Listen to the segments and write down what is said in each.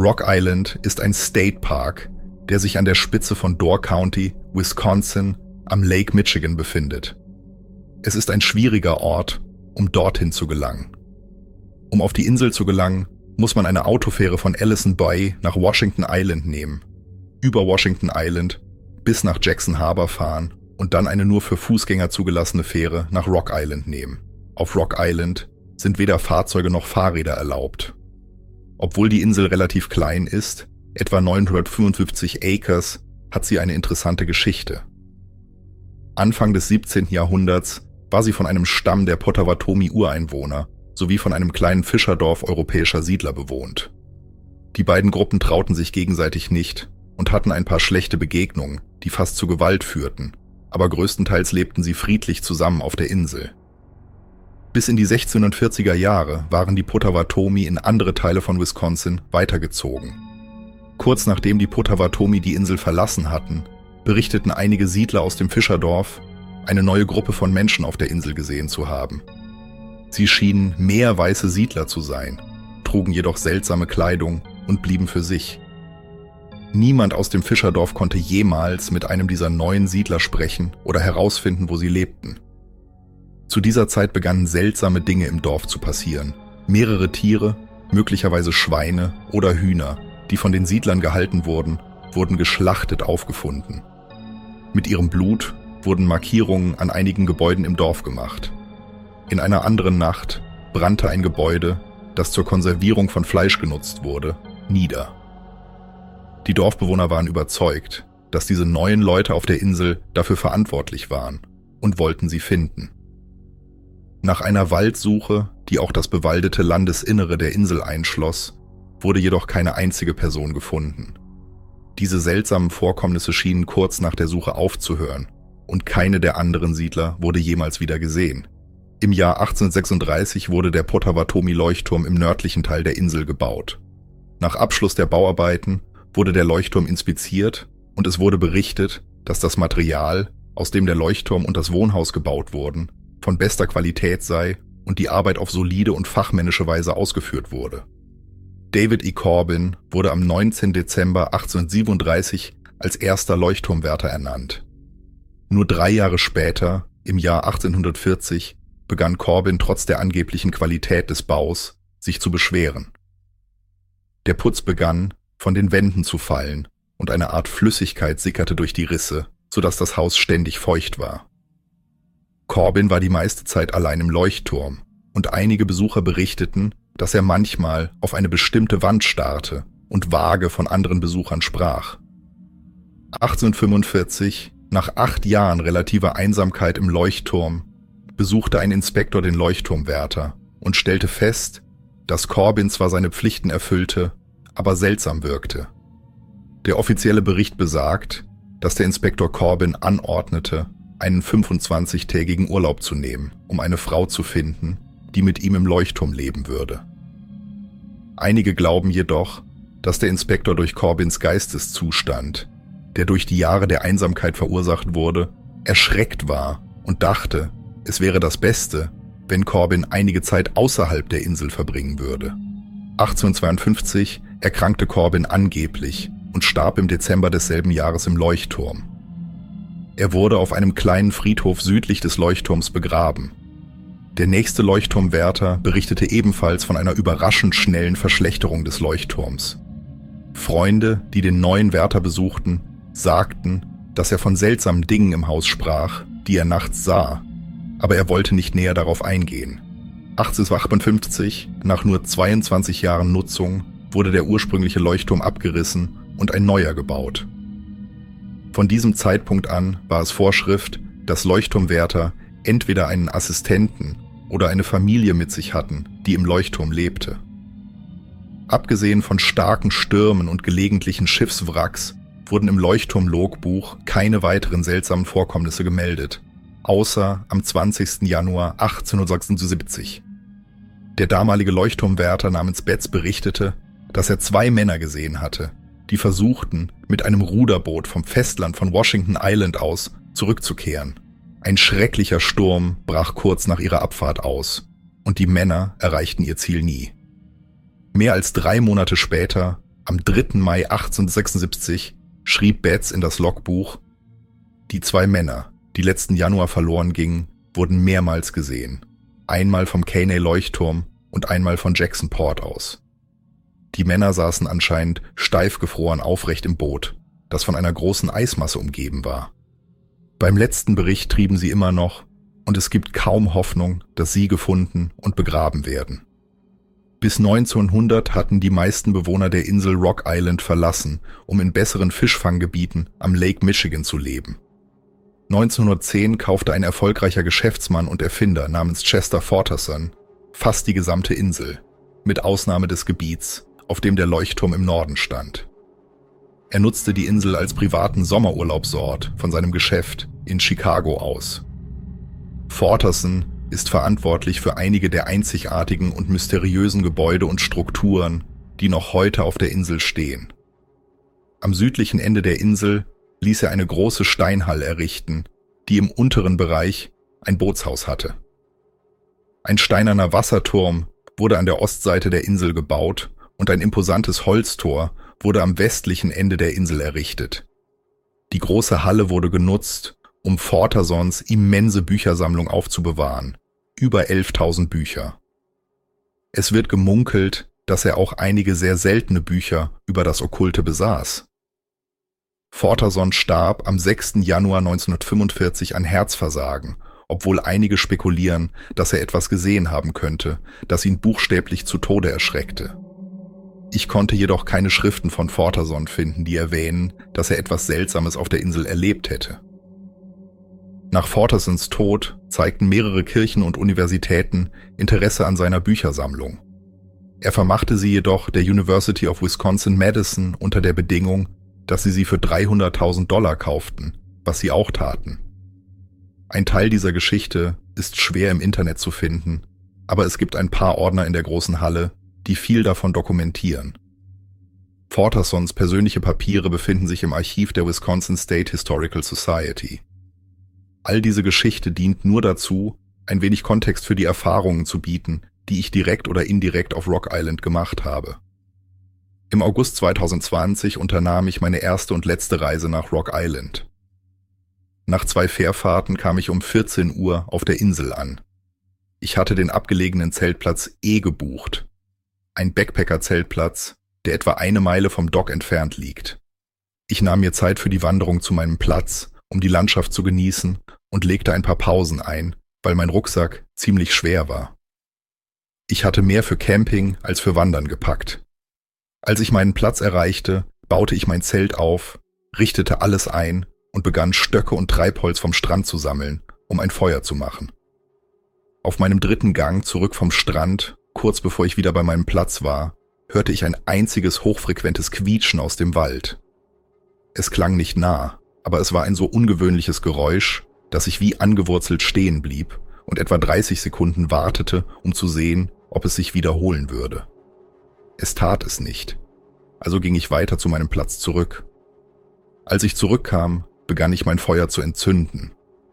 Rock Island ist ein State Park, der sich an der Spitze von Door County, Wisconsin, am Lake Michigan befindet. Es ist ein schwieriger Ort, um dorthin zu gelangen. Um auf die Insel zu gelangen, muss man eine Autofähre von Allison Bay nach Washington Island nehmen, über Washington Island bis nach Jackson Harbor fahren und dann eine nur für Fußgänger zugelassene Fähre nach Rock Island nehmen. Auf Rock Island sind weder Fahrzeuge noch Fahrräder erlaubt. Obwohl die Insel relativ klein ist, etwa 955 Acres, hat sie eine interessante Geschichte. Anfang des 17. Jahrhunderts war sie von einem Stamm der Potawatomi-Ureinwohner sowie von einem kleinen Fischerdorf europäischer Siedler bewohnt. Die beiden Gruppen trauten sich gegenseitig nicht und hatten ein paar schlechte Begegnungen, die fast zu Gewalt führten, aber größtenteils lebten sie friedlich zusammen auf der Insel. Bis in die 1640er Jahre waren die Potawatomi in andere Teile von Wisconsin weitergezogen. Kurz nachdem die Potawatomi die Insel verlassen hatten, berichteten einige Siedler aus dem Fischerdorf, eine neue Gruppe von Menschen auf der Insel gesehen zu haben. Sie schienen mehr weiße Siedler zu sein, trugen jedoch seltsame Kleidung und blieben für sich. Niemand aus dem Fischerdorf konnte jemals mit einem dieser neuen Siedler sprechen oder herausfinden, wo sie lebten. Zu dieser Zeit begannen seltsame Dinge im Dorf zu passieren. Mehrere Tiere, möglicherweise Schweine oder Hühner, die von den Siedlern gehalten wurden, wurden geschlachtet aufgefunden. Mit ihrem Blut wurden Markierungen an einigen Gebäuden im Dorf gemacht. In einer anderen Nacht brannte ein Gebäude, das zur Konservierung von Fleisch genutzt wurde, nieder. Die Dorfbewohner waren überzeugt, dass diese neuen Leute auf der Insel dafür verantwortlich waren und wollten sie finden. Nach einer Waldsuche, die auch das bewaldete Landesinnere der Insel einschloss, wurde jedoch keine einzige Person gefunden. Diese seltsamen Vorkommnisse schienen kurz nach der Suche aufzuhören und keine der anderen Siedler wurde jemals wieder gesehen. Im Jahr 1836 wurde der Potawatomi-Leuchtturm im nördlichen Teil der Insel gebaut. Nach Abschluss der Bauarbeiten wurde der Leuchtturm inspiziert und es wurde berichtet, dass das Material, aus dem der Leuchtturm und das Wohnhaus gebaut wurden, von bester Qualität sei und die Arbeit auf solide und fachmännische Weise ausgeführt wurde. David E. Corbin wurde am 19. Dezember 1837 als erster Leuchtturmwärter ernannt. Nur 3 Jahre später, im Jahr 1840, begann Corbin trotz der angeblichen Qualität des Baus sich zu beschweren. Der Putz begann, von den Wänden zu fallen und eine Art Flüssigkeit sickerte durch die Risse, sodass das Haus ständig feucht war. Corbin war die meiste Zeit allein im Leuchtturm und einige Besucher berichteten, dass er manchmal auf eine bestimmte Wand starrte und vage von anderen Besuchern sprach. 1845, nach 8 Jahren relativer Einsamkeit im Leuchtturm, besuchte ein Inspektor den Leuchtturmwärter und stellte fest, dass Corbin zwar seine Pflichten erfüllte, aber seltsam wirkte. Der offizielle Bericht besagt, dass der Inspektor Corbin anordnete, einen 25-tägigen Urlaub zu nehmen, um eine Frau zu finden, die mit ihm im Leuchtturm leben würde. Einige glauben jedoch, dass der Inspektor durch Corbins Geisteszustand, der durch die Jahre der Einsamkeit verursacht wurde, erschreckt war und dachte, es wäre das Beste, wenn Corbin einige Zeit außerhalb der Insel verbringen würde. 1852 erkrankte Corbin angeblich und starb im Dezember desselben Jahres im Leuchtturm. Er wurde auf einem kleinen Friedhof südlich des Leuchtturms begraben. Der nächste Leuchtturmwärter berichtete ebenfalls von einer überraschend schnellen Verschlechterung des Leuchtturms. Freunde, die den neuen Wärter besuchten, sagten, dass er von seltsamen Dingen im Haus sprach, die er nachts sah, aber er wollte nicht näher darauf eingehen. 1858, nach nur 22 Jahren Nutzung, wurde der ursprüngliche Leuchtturm abgerissen und ein neuer gebaut. Von diesem Zeitpunkt an war es Vorschrift, dass Leuchtturmwärter entweder einen Assistenten oder eine Familie mit sich hatten, die im Leuchtturm lebte. Abgesehen von starken Stürmen und gelegentlichen Schiffswracks wurden im Leuchtturm-Logbuch keine weiteren seltsamen Vorkommnisse gemeldet, außer am 20. Januar 1876. Der damalige Leuchtturmwärter namens Betz berichtete, dass er 2 Männer gesehen hatte, die versuchten, mit einem Ruderboot vom Festland von Washington Island aus zurückzukehren. Ein schrecklicher Sturm brach kurz nach ihrer Abfahrt aus und die Männer erreichten ihr Ziel nie. Mehr als 3 Monate später Am 3. Mai 1876 schrieb Betts in das Logbuch: Die 2 Männer, die letzten Januar verloren gingen, wurden mehrmals gesehen. Einmal vom Caney-Leuchtturm und einmal von Jackson Port aus. Die Männer saßen anscheinend steif gefroren aufrecht im Boot, das von einer großen Eismasse umgeben war. Beim letzten Bericht trieben sie immer noch, und es gibt kaum Hoffnung, dass sie gefunden und begraben werden. Bis 1900 hatten die meisten Bewohner der Insel Rock Island verlassen, um in besseren Fischfanggebieten am Lake Michigan zu leben. 1910 kaufte ein erfolgreicher Geschäftsmann und Erfinder namens Chester Forterson fast die gesamte Insel, mit Ausnahme des Gebiets, auf dem der Leuchtturm im Norden stand. Er nutzte die Insel als privaten Sommerurlaubsort von seinem Geschäft in Chicago aus. Forterson ist verantwortlich für einige der einzigartigen und mysteriösen Gebäude und Strukturen, die noch heute auf der Insel stehen. Am südlichen Ende der Insel ließ er eine große Steinhalle errichten, die im unteren Bereich ein Bootshaus hatte. Ein steinerner Wasserturm wurde an der Ostseite der Insel gebaut und ein imposantes Holztor wurde am westlichen Ende der Insel errichtet. Die große Halle wurde genutzt, um Fortersons immense Büchersammlung aufzubewahren, über 11.000 Bücher. Es wird gemunkelt, dass er auch einige sehr seltene Bücher über das Okkulte besaß. Forterson starb am 6. Januar 1945 an Herzversagen, obwohl einige spekulieren, dass er etwas gesehen haben könnte, das ihn buchstäblich zu Tode erschreckte. Ich konnte jedoch keine Schriften von Forterson finden, die erwähnen, dass er etwas Seltsames auf der Insel erlebt hätte. Nach Fortersons Tod zeigten mehrere Kirchen und Universitäten Interesse an seiner Büchersammlung. Er vermachte sie jedoch der University of Wisconsin-Madison unter der Bedingung, dass sie für $300.000 kauften, was sie auch taten. Ein Teil dieser Geschichte ist schwer im Internet zu finden, aber es gibt ein paar Ordner in der großen Halle, die viel davon dokumentieren. Fortersons persönliche Papiere befinden sich im Archiv der Wisconsin State Historical Society. All diese Geschichte dient nur dazu, ein wenig Kontext für die Erfahrungen zu bieten, die ich direkt oder indirekt auf Rock Island gemacht habe. Im August 2020 unternahm ich meine erste und letzte Reise nach Rock Island. Nach 2 Fährfahrten kam ich um 14 Uhr auf der Insel an. Ich hatte den abgelegenen Zeltplatz E gebucht. Ein Backpacker-Zeltplatz, der etwa 1 Meile vom Dock entfernt liegt. Ich nahm mir Zeit für die Wanderung zu meinem Platz, um die Landschaft zu genießen, und legte ein paar Pausen ein, weil mein Rucksack ziemlich schwer war. Ich hatte mehr für Camping als für Wandern gepackt. Als ich meinen Platz erreichte, baute ich mein Zelt auf, richtete alles ein und begann Stöcke und Treibholz vom Strand zu sammeln, um ein Feuer zu machen. Auf meinem 3. Gang zurück vom Strand, kurz bevor ich wieder bei meinem Platz war, hörte ich ein einziges hochfrequentes Quietschen aus dem Wald. Es klang nicht nah, aber es war ein so ungewöhnliches Geräusch, dass ich wie angewurzelt stehen blieb und etwa 30 Sekunden wartete, um zu sehen, ob es sich wiederholen würde. Es tat es nicht, also ging ich weiter zu meinem Platz zurück. Als ich zurückkam, begann ich mein Feuer zu entzünden.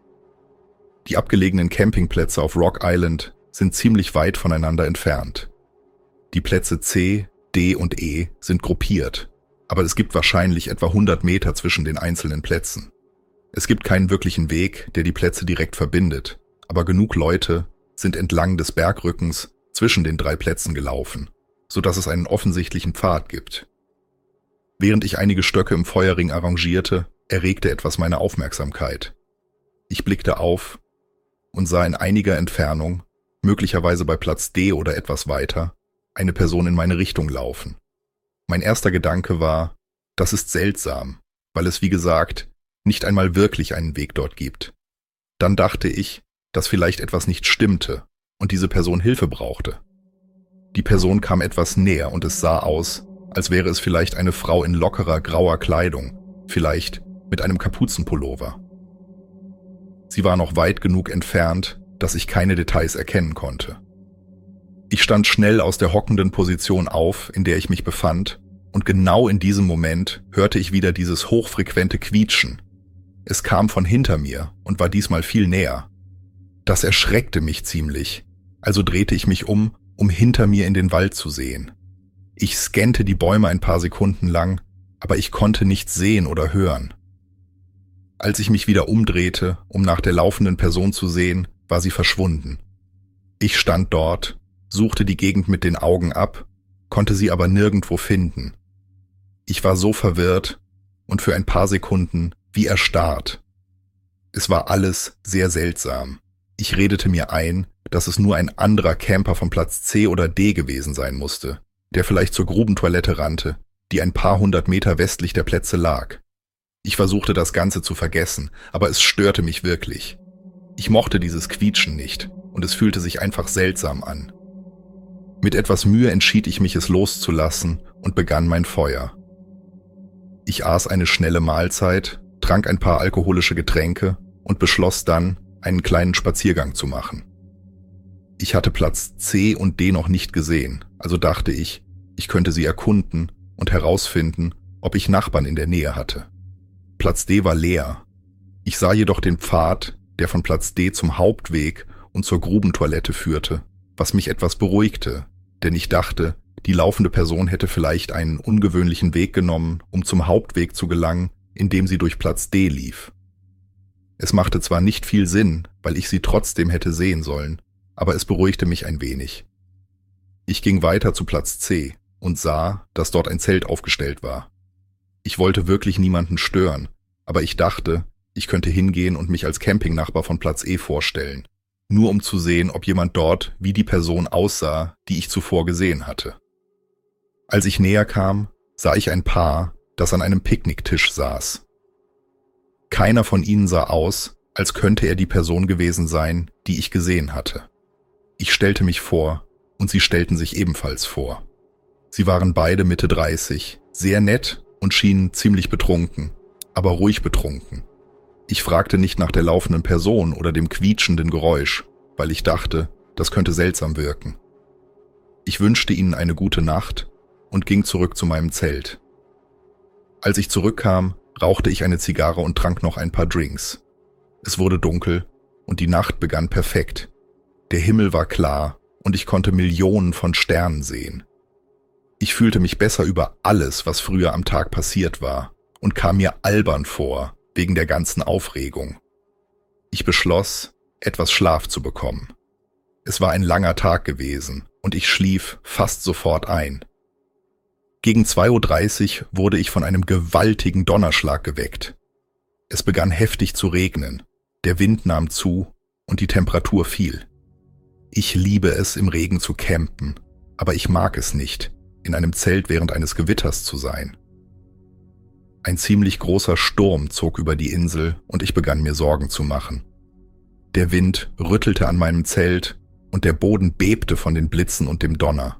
Die abgelegenen Campingplätze auf Rock Island sind ziemlich weit voneinander entfernt. Die Plätze C, D und E sind gruppiert, aber es gibt wahrscheinlich etwa 100 Meter zwischen den einzelnen Plätzen. Es gibt keinen wirklichen Weg, der die Plätze direkt verbindet, aber genug Leute sind entlang des Bergrückens zwischen den 3 Plätzen gelaufen, sodass es einen offensichtlichen Pfad gibt. Während ich einige Stöcke im Feuerring arrangierte, erregte etwas meine Aufmerksamkeit. Ich blickte auf und sah in einiger Entfernung, möglicherweise bei Platz D oder etwas weiter, eine Person in meine Richtung laufen. Mein erster Gedanke war, das ist seltsam, weil es wie gesagt nicht einmal wirklich einen Weg dort gibt. Dann dachte ich, dass vielleicht etwas nicht stimmte und diese Person Hilfe brauchte. Die Person kam etwas näher und es sah aus, als wäre es vielleicht eine Frau in lockerer grauer Kleidung, vielleicht mit einem Kapuzenpullover. Sie war noch weit genug entfernt, dass ich keine Details erkennen konnte. Ich stand schnell aus der hockenden Position auf, in der ich mich befand, und genau in diesem Moment hörte ich wieder dieses hochfrequente Quietschen. Es kam von hinter mir und war diesmal viel näher. Das erschreckte mich ziemlich, also drehte ich mich um hinter mir in den Wald zu sehen. Ich scannte die Bäume ein paar Sekunden lang, aber ich konnte nichts sehen oder hören. Als ich mich wieder umdrehte, um nach der laufenden Person zu sehen, war sie verschwunden. Ich stand dort, suchte die Gegend mit den Augen ab, konnte sie aber nirgendwo finden. Ich war so verwirrt und für ein paar Sekunden wie erstarrt. Es war alles sehr seltsam. Ich redete mir ein, dass es nur ein anderer Camper von Platz C oder D gewesen sein musste, der vielleicht zur Grubentoilette rannte, die ein paar 100 Meter westlich der Plätze lag. Ich versuchte das Ganze zu vergessen, aber es störte mich wirklich. Ich mochte dieses Quietschen nicht und es fühlte sich einfach seltsam an. Mit etwas Mühe entschied ich mich, es loszulassen und begann mein Feuer. Ich aß eine schnelle Mahlzeit, trank ein paar alkoholische Getränke und beschloss dann, einen kleinen Spaziergang zu machen. Ich hatte Platz C und D noch nicht gesehen, also dachte ich, ich könnte sie erkunden und herausfinden, ob ich Nachbarn in der Nähe hatte. Platz D war leer. Ich sah jedoch den Pfad, der von Platz D zum Hauptweg und zur Grubentoilette führte, was mich etwas beruhigte, denn ich dachte, die laufende Person hätte vielleicht einen ungewöhnlichen Weg genommen, um zum Hauptweg zu gelangen, indem sie durch Platz D lief. Es machte zwar nicht viel Sinn, weil ich sie trotzdem hätte sehen sollen, aber es beruhigte mich ein wenig. Ich ging weiter zu Platz C und sah, dass dort ein Zelt aufgestellt war. Ich wollte wirklich niemanden stören, aber ich dachte, ich könnte hingehen und mich als Campingnachbar von Platz E vorstellen, nur um zu sehen, ob jemand dort wie die Person aussah, die ich zuvor gesehen hatte. Als ich näher kam, sah ich ein Paar, das an einem Picknicktisch saß. Keiner von ihnen sah aus, als könnte er die Person gewesen sein, die ich gesehen hatte. Ich stellte mich vor und sie stellten sich ebenfalls vor. Sie waren beide Mitte 30, sehr nett und schienen ziemlich betrunken, aber ruhig betrunken. Ich fragte nicht nach der laufenden Person oder dem quietschenden Geräusch, weil ich dachte, das könnte seltsam wirken. Ich wünschte ihnen eine gute Nacht und ging zurück zu meinem Zelt. Als ich zurückkam, rauchte ich eine Zigarre und trank noch ein paar Drinks. Es wurde dunkel und die Nacht begann perfekt. Der Himmel war klar und ich konnte Millionen von Sternen sehen. Ich fühlte mich besser über alles, was früher am Tag passiert war, und kam mir albern vor, wegen der ganzen Aufregung. Ich beschloss, etwas Schlaf zu bekommen. Es war ein langer Tag gewesen und ich schlief fast sofort ein. Gegen 2:30 Uhr wurde ich von einem gewaltigen Donnerschlag geweckt. Es begann heftig zu regnen, der Wind nahm zu und die Temperatur fiel. Ich liebe es, im Regen zu campen, aber ich mag es nicht, in einem Zelt während eines Gewitters zu sein. Ein ziemlich großer Sturm zog über die Insel und ich begann mir Sorgen zu machen. Der Wind rüttelte an meinem Zelt und der Boden bebte von den Blitzen und dem Donner.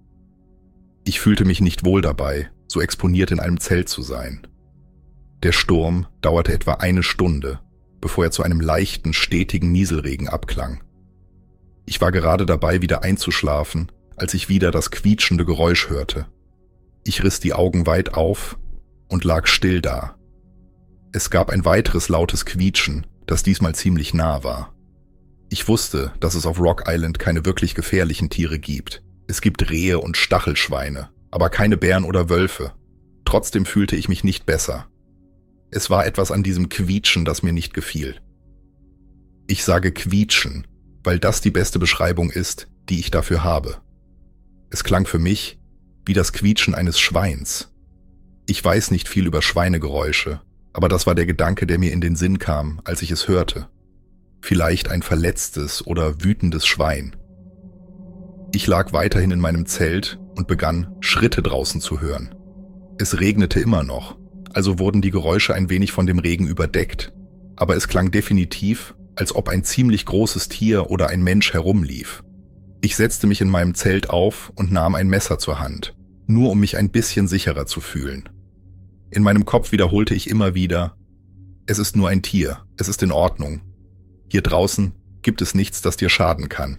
Ich fühlte mich nicht wohl dabei, so exponiert in einem Zelt zu sein. Der Sturm dauerte etwa 1 Stunde, bevor er zu einem leichten, stetigen Nieselregen abklang. Ich war gerade dabei, wieder einzuschlafen, als ich wieder das quietschende Geräusch hörte. Ich riss die Augen weit auf und lag still da. Es gab ein weiteres lautes Quietschen, das diesmal ziemlich nah war. Ich wusste, dass es auf Rock Island keine wirklich gefährlichen Tiere gibt. Es gibt Rehe und Stachelschweine, aber keine Bären oder Wölfe. Trotzdem fühlte ich mich nicht besser. Es war etwas an diesem Quietschen, das mir nicht gefiel. Ich sage Quietschen, weil das die beste Beschreibung ist, die ich dafür habe. Es klang für mich wie das Quietschen eines Schweins. Ich weiß nicht viel über Schweinegeräusche, aber das war der Gedanke, der mir in den Sinn kam, als ich es hörte. Vielleicht ein verletztes oder wütendes Schwein. Ich lag weiterhin in meinem Zelt und begann, Schritte draußen zu hören. Es regnete immer noch, also wurden die Geräusche ein wenig von dem Regen überdeckt, aber es klang definitiv, als ob ein ziemlich großes Tier oder ein Mensch herumlief. Ich setzte mich in meinem Zelt auf und nahm ein Messer zur Hand, nur um mich ein bisschen sicherer zu fühlen. In meinem Kopf wiederholte ich immer wieder: Es ist nur ein Tier, es ist in Ordnung. Hier draußen gibt es nichts, das dir schaden kann.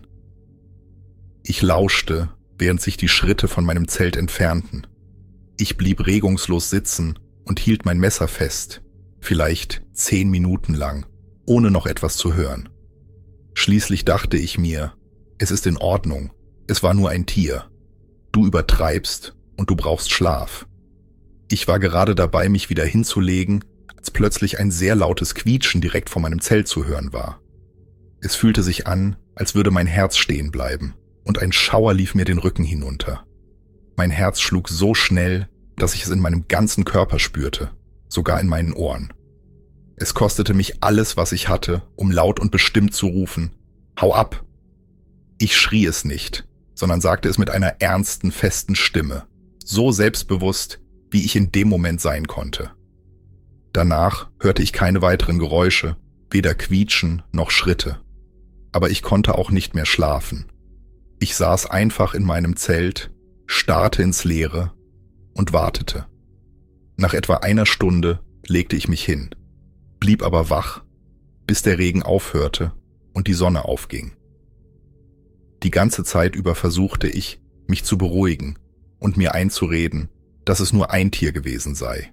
Ich lauschte, während sich die Schritte von meinem Zelt entfernten. Ich blieb regungslos sitzen und hielt mein Messer fest, vielleicht 10 Minuten lang, ohne noch etwas zu hören. Schließlich dachte ich mir: Es ist in Ordnung, es war nur ein Tier. Du übertreibst und du brauchst Schlaf. Ich war gerade dabei, mich wieder hinzulegen, als plötzlich ein sehr lautes Quietschen direkt vor meinem Zelt zu hören war. Es fühlte sich an, als würde mein Herz stehen bleiben, und ein Schauer lief mir den Rücken hinunter. Mein Herz schlug so schnell, dass ich es in meinem ganzen Körper spürte, sogar in meinen Ohren. Es kostete mich alles, was ich hatte, um laut und bestimmt zu rufen: Hau ab! Ich schrie es nicht, sondern sagte es mit einer ernsten, festen Stimme, so selbstbewusst, wie ich in dem Moment sein konnte. Danach hörte ich keine weiteren Geräusche, weder Quietschen noch Schritte. Aber ich konnte auch nicht mehr schlafen. Ich saß einfach in meinem Zelt, starrte ins Leere und wartete. Nach etwa einer Stunde legte ich mich hin, blieb aber wach, bis der Regen aufhörte und die Sonne aufging. Die ganze Zeit über versuchte ich, mich zu beruhigen und mir einzureden, dass es nur ein Tier gewesen sei.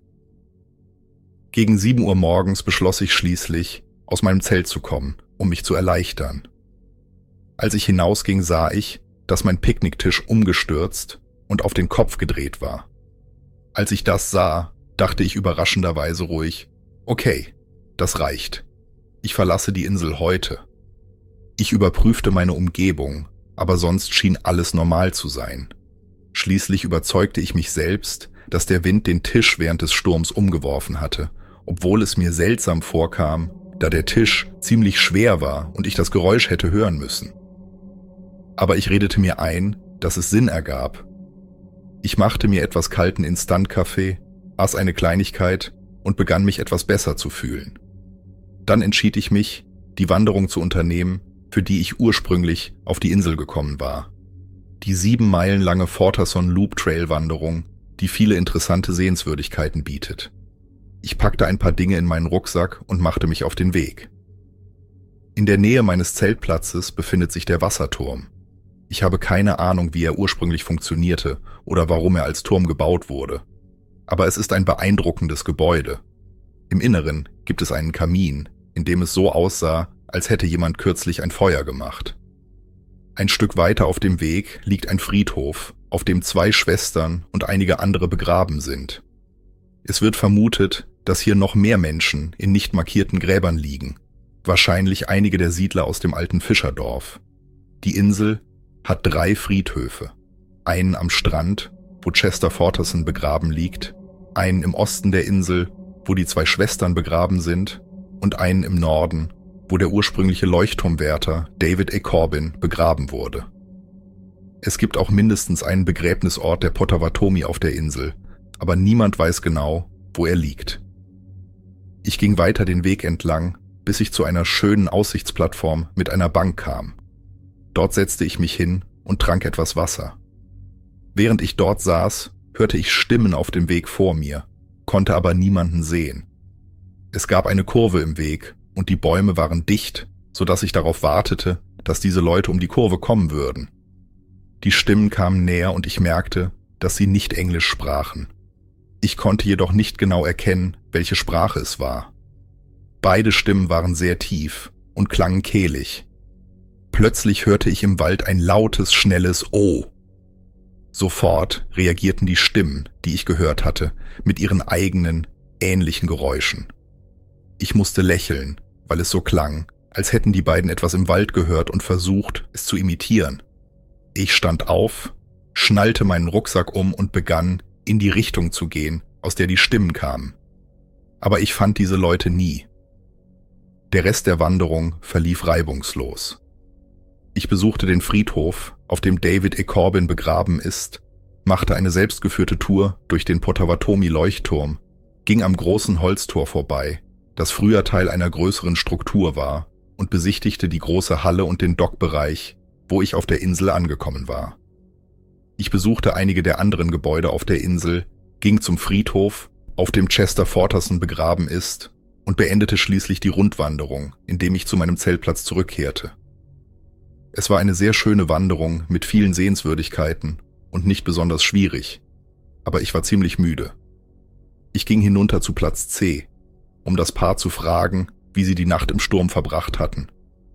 Gegen 7 Uhr morgens beschloss ich schließlich, aus meinem Zelt zu kommen, um mich zu erleichtern. Als ich hinausging, sah ich, dass mein Picknicktisch umgestürzt und auf den Kopf gedreht war. Als ich das sah, dachte ich überraschenderweise ruhig: Okay, das reicht. Ich verlasse die Insel heute. Ich überprüfte meine Umgebung, aber sonst schien alles normal zu sein. Schließlich überzeugte ich mich selbst, dass der Wind den Tisch während des Sturms umgeworfen hatte, obwohl es mir seltsam vorkam, da der Tisch ziemlich schwer war und ich das Geräusch hätte hören müssen. Aber ich redete mir ein, dass es Sinn ergab. Ich machte mir etwas kalten Instant-Kaffee, aß eine Kleinigkeit und begann mich etwas besser zu fühlen. Dann entschied ich mich, die Wanderung zu unternehmen, für die ich ursprünglich auf die Insel gekommen war. Die 7 Meilen lange Forterson Loop Trail Wanderung, die viele interessante Sehenswürdigkeiten bietet. Ich packte ein paar Dinge in meinen Rucksack und machte mich auf den Weg. In der Nähe meines Zeltplatzes befindet sich der Wasserturm. Ich habe keine Ahnung, wie er ursprünglich funktionierte oder warum er als Turm gebaut wurde. Aber es ist ein beeindruckendes Gebäude. Im Inneren gibt es einen Kamin, in dem es so aussah, als hätte jemand kürzlich ein Feuer gemacht. Ein Stück weiter auf dem Weg liegt ein Friedhof, auf dem 2 Schwestern und einige andere begraben sind. Es wird vermutet, dass hier noch mehr Menschen in nicht markierten Gräbern liegen, wahrscheinlich einige der Siedler aus dem alten Fischerdorf. Die Insel hat 3 Friedhöfe, einen am Strand, wo Chester Forterson begraben liegt, einen im Osten der Insel, wo die 2 Schwestern begraben sind, und einen im Norden, wo der ursprüngliche Leuchtturmwärter David A. Corbin begraben wurde. Es gibt auch mindestens einen Begräbnisort der Potawatomi auf der Insel, aber niemand weiß genau, wo er liegt. Ich ging weiter den Weg entlang, bis ich zu einer schönen Aussichtsplattform mit einer Bank kam. Dort setzte ich mich hin und trank etwas Wasser. Während ich dort saß, hörte ich Stimmen auf dem Weg vor mir, konnte aber niemanden sehen. Es gab eine Kurve im Weg und die Bäume waren dicht, sodass ich darauf wartete, dass diese Leute um die Kurve kommen würden. Die Stimmen kamen näher und ich merkte, dass sie nicht Englisch sprachen. Ich konnte jedoch nicht genau erkennen, welche Sprache es war. Beide Stimmen waren sehr tief und klangen kehlig. Plötzlich hörte ich im Wald ein lautes, schnelles Oh. Sofort reagierten die Stimmen, die ich gehört hatte, mit ihren eigenen, ähnlichen Geräuschen. Ich musste lächeln, weil es so klang, als hätten die beiden etwas im Wald gehört und versucht, es zu imitieren. Ich stand auf, schnallte meinen Rucksack um und begann, in die Richtung zu gehen, aus der die Stimmen kamen. Aber ich fand diese Leute nie. Der Rest der Wanderung verlief reibungslos. Ich besuchte den Friedhof, auf dem David A. Corbin begraben ist, machte eine selbstgeführte Tour durch den Potawatomi-Leuchtturm, ging am großen Holztor vorbei, das früher Teil einer größeren Struktur war, und besichtigte die große Halle und den Dockbereich, wo ich auf der Insel angekommen war. Ich besuchte einige der anderen Gebäude auf der Insel, ging zum Friedhof, auf dem Chester Forterson begraben ist, und beendete schließlich die Rundwanderung, indem ich zu meinem Zeltplatz zurückkehrte. Es war eine sehr schöne Wanderung mit vielen Sehenswürdigkeiten und nicht besonders schwierig, aber ich war ziemlich müde. Ich ging hinunter zu Platz C, um das Paar zu fragen, wie sie die Nacht im Sturm verbracht hatten.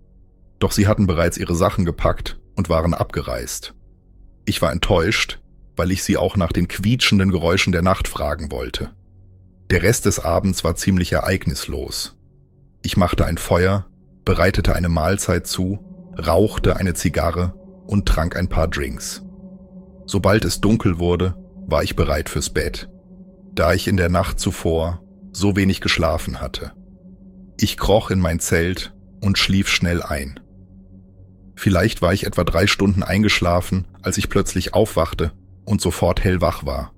Doch sie hatten bereits ihre Sachen gepackt und waren abgereist. Ich war enttäuscht, weil ich sie auch nach den quietschenden Geräuschen der Nacht fragen wollte. Der Rest des Abends war ziemlich ereignislos. Ich machte ein Feuer, bereitete eine Mahlzeit zu, rauchte eine Zigarre und trank ein paar Drinks. Sobald es dunkel wurde, war ich bereit fürs Bett, da ich in der Nacht zuvor so wenig geschlafen hatte. Ich kroch in mein Zelt und schlief schnell ein. Vielleicht war ich etwa 3 Stunden eingeschlafen, als ich plötzlich aufwachte und sofort hellwach war.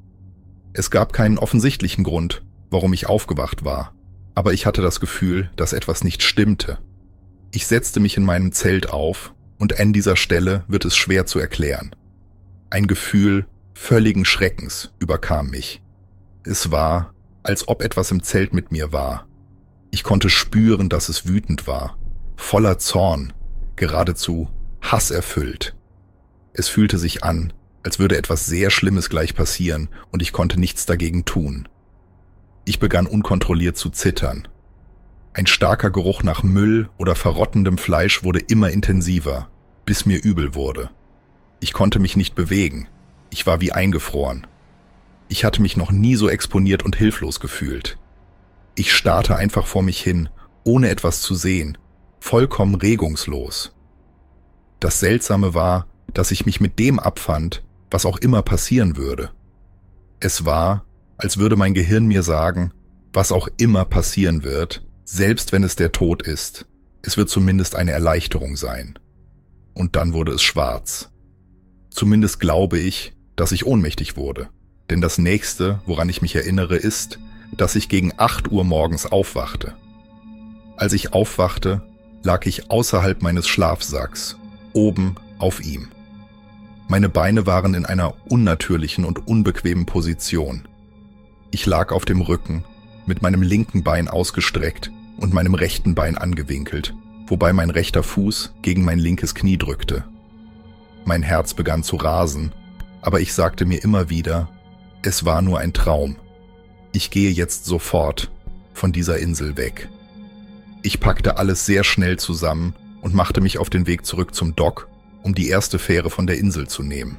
Es gab keinen offensichtlichen Grund, warum ich aufgewacht war, aber ich hatte das Gefühl, dass etwas nicht stimmte. Ich setzte mich in meinem Zelt auf und an dieser Stelle wird es schwer zu erklären. Ein Gefühl völligen Schreckens überkam mich. Es war, als ob etwas im Zelt mit mir war. Ich konnte spüren, dass es wütend war, voller Zorn, geradezu hasserfüllt. Es fühlte sich an, als würde etwas sehr Schlimmes gleich passieren und ich konnte nichts dagegen tun. Ich begann unkontrolliert zu zittern. Ein starker Geruch nach Müll oder verrottendem Fleisch wurde immer intensiver, bis mir übel wurde. Ich konnte mich nicht bewegen. Ich war wie eingefroren. Ich hatte mich noch nie so exponiert und hilflos gefühlt. Ich starrte einfach vor mich hin, ohne etwas zu sehen, vollkommen regungslos. Das Seltsame war, dass ich mich mit dem abfand, was auch immer passieren würde. Es war, als würde mein Gehirn mir sagen, was auch immer passieren wird, selbst wenn es der Tod ist, es wird zumindest eine Erleichterung sein. Und dann wurde es schwarz. Zumindest glaube ich, dass ich ohnmächtig wurde, denn das Nächste, woran ich mich erinnere, ist, dass ich gegen 8 Uhr morgens aufwachte. Als ich aufwachte, lag ich außerhalb meines Schlafsacks, oben auf ihm. Meine Beine waren in einer unnatürlichen und unbequemen Position. Ich lag auf dem Rücken, mit meinem linken Bein ausgestreckt und meinem rechten Bein angewinkelt, wobei mein rechter Fuß gegen mein linkes Knie drückte. Mein Herz begann zu rasen, aber ich sagte mir immer wieder, es war nur ein Traum. Ich gehe jetzt sofort von dieser Insel weg. Ich packte alles sehr schnell zusammen und machte mich auf den Weg zurück zum Dock, um die erste Fähre von der Insel zu nehmen.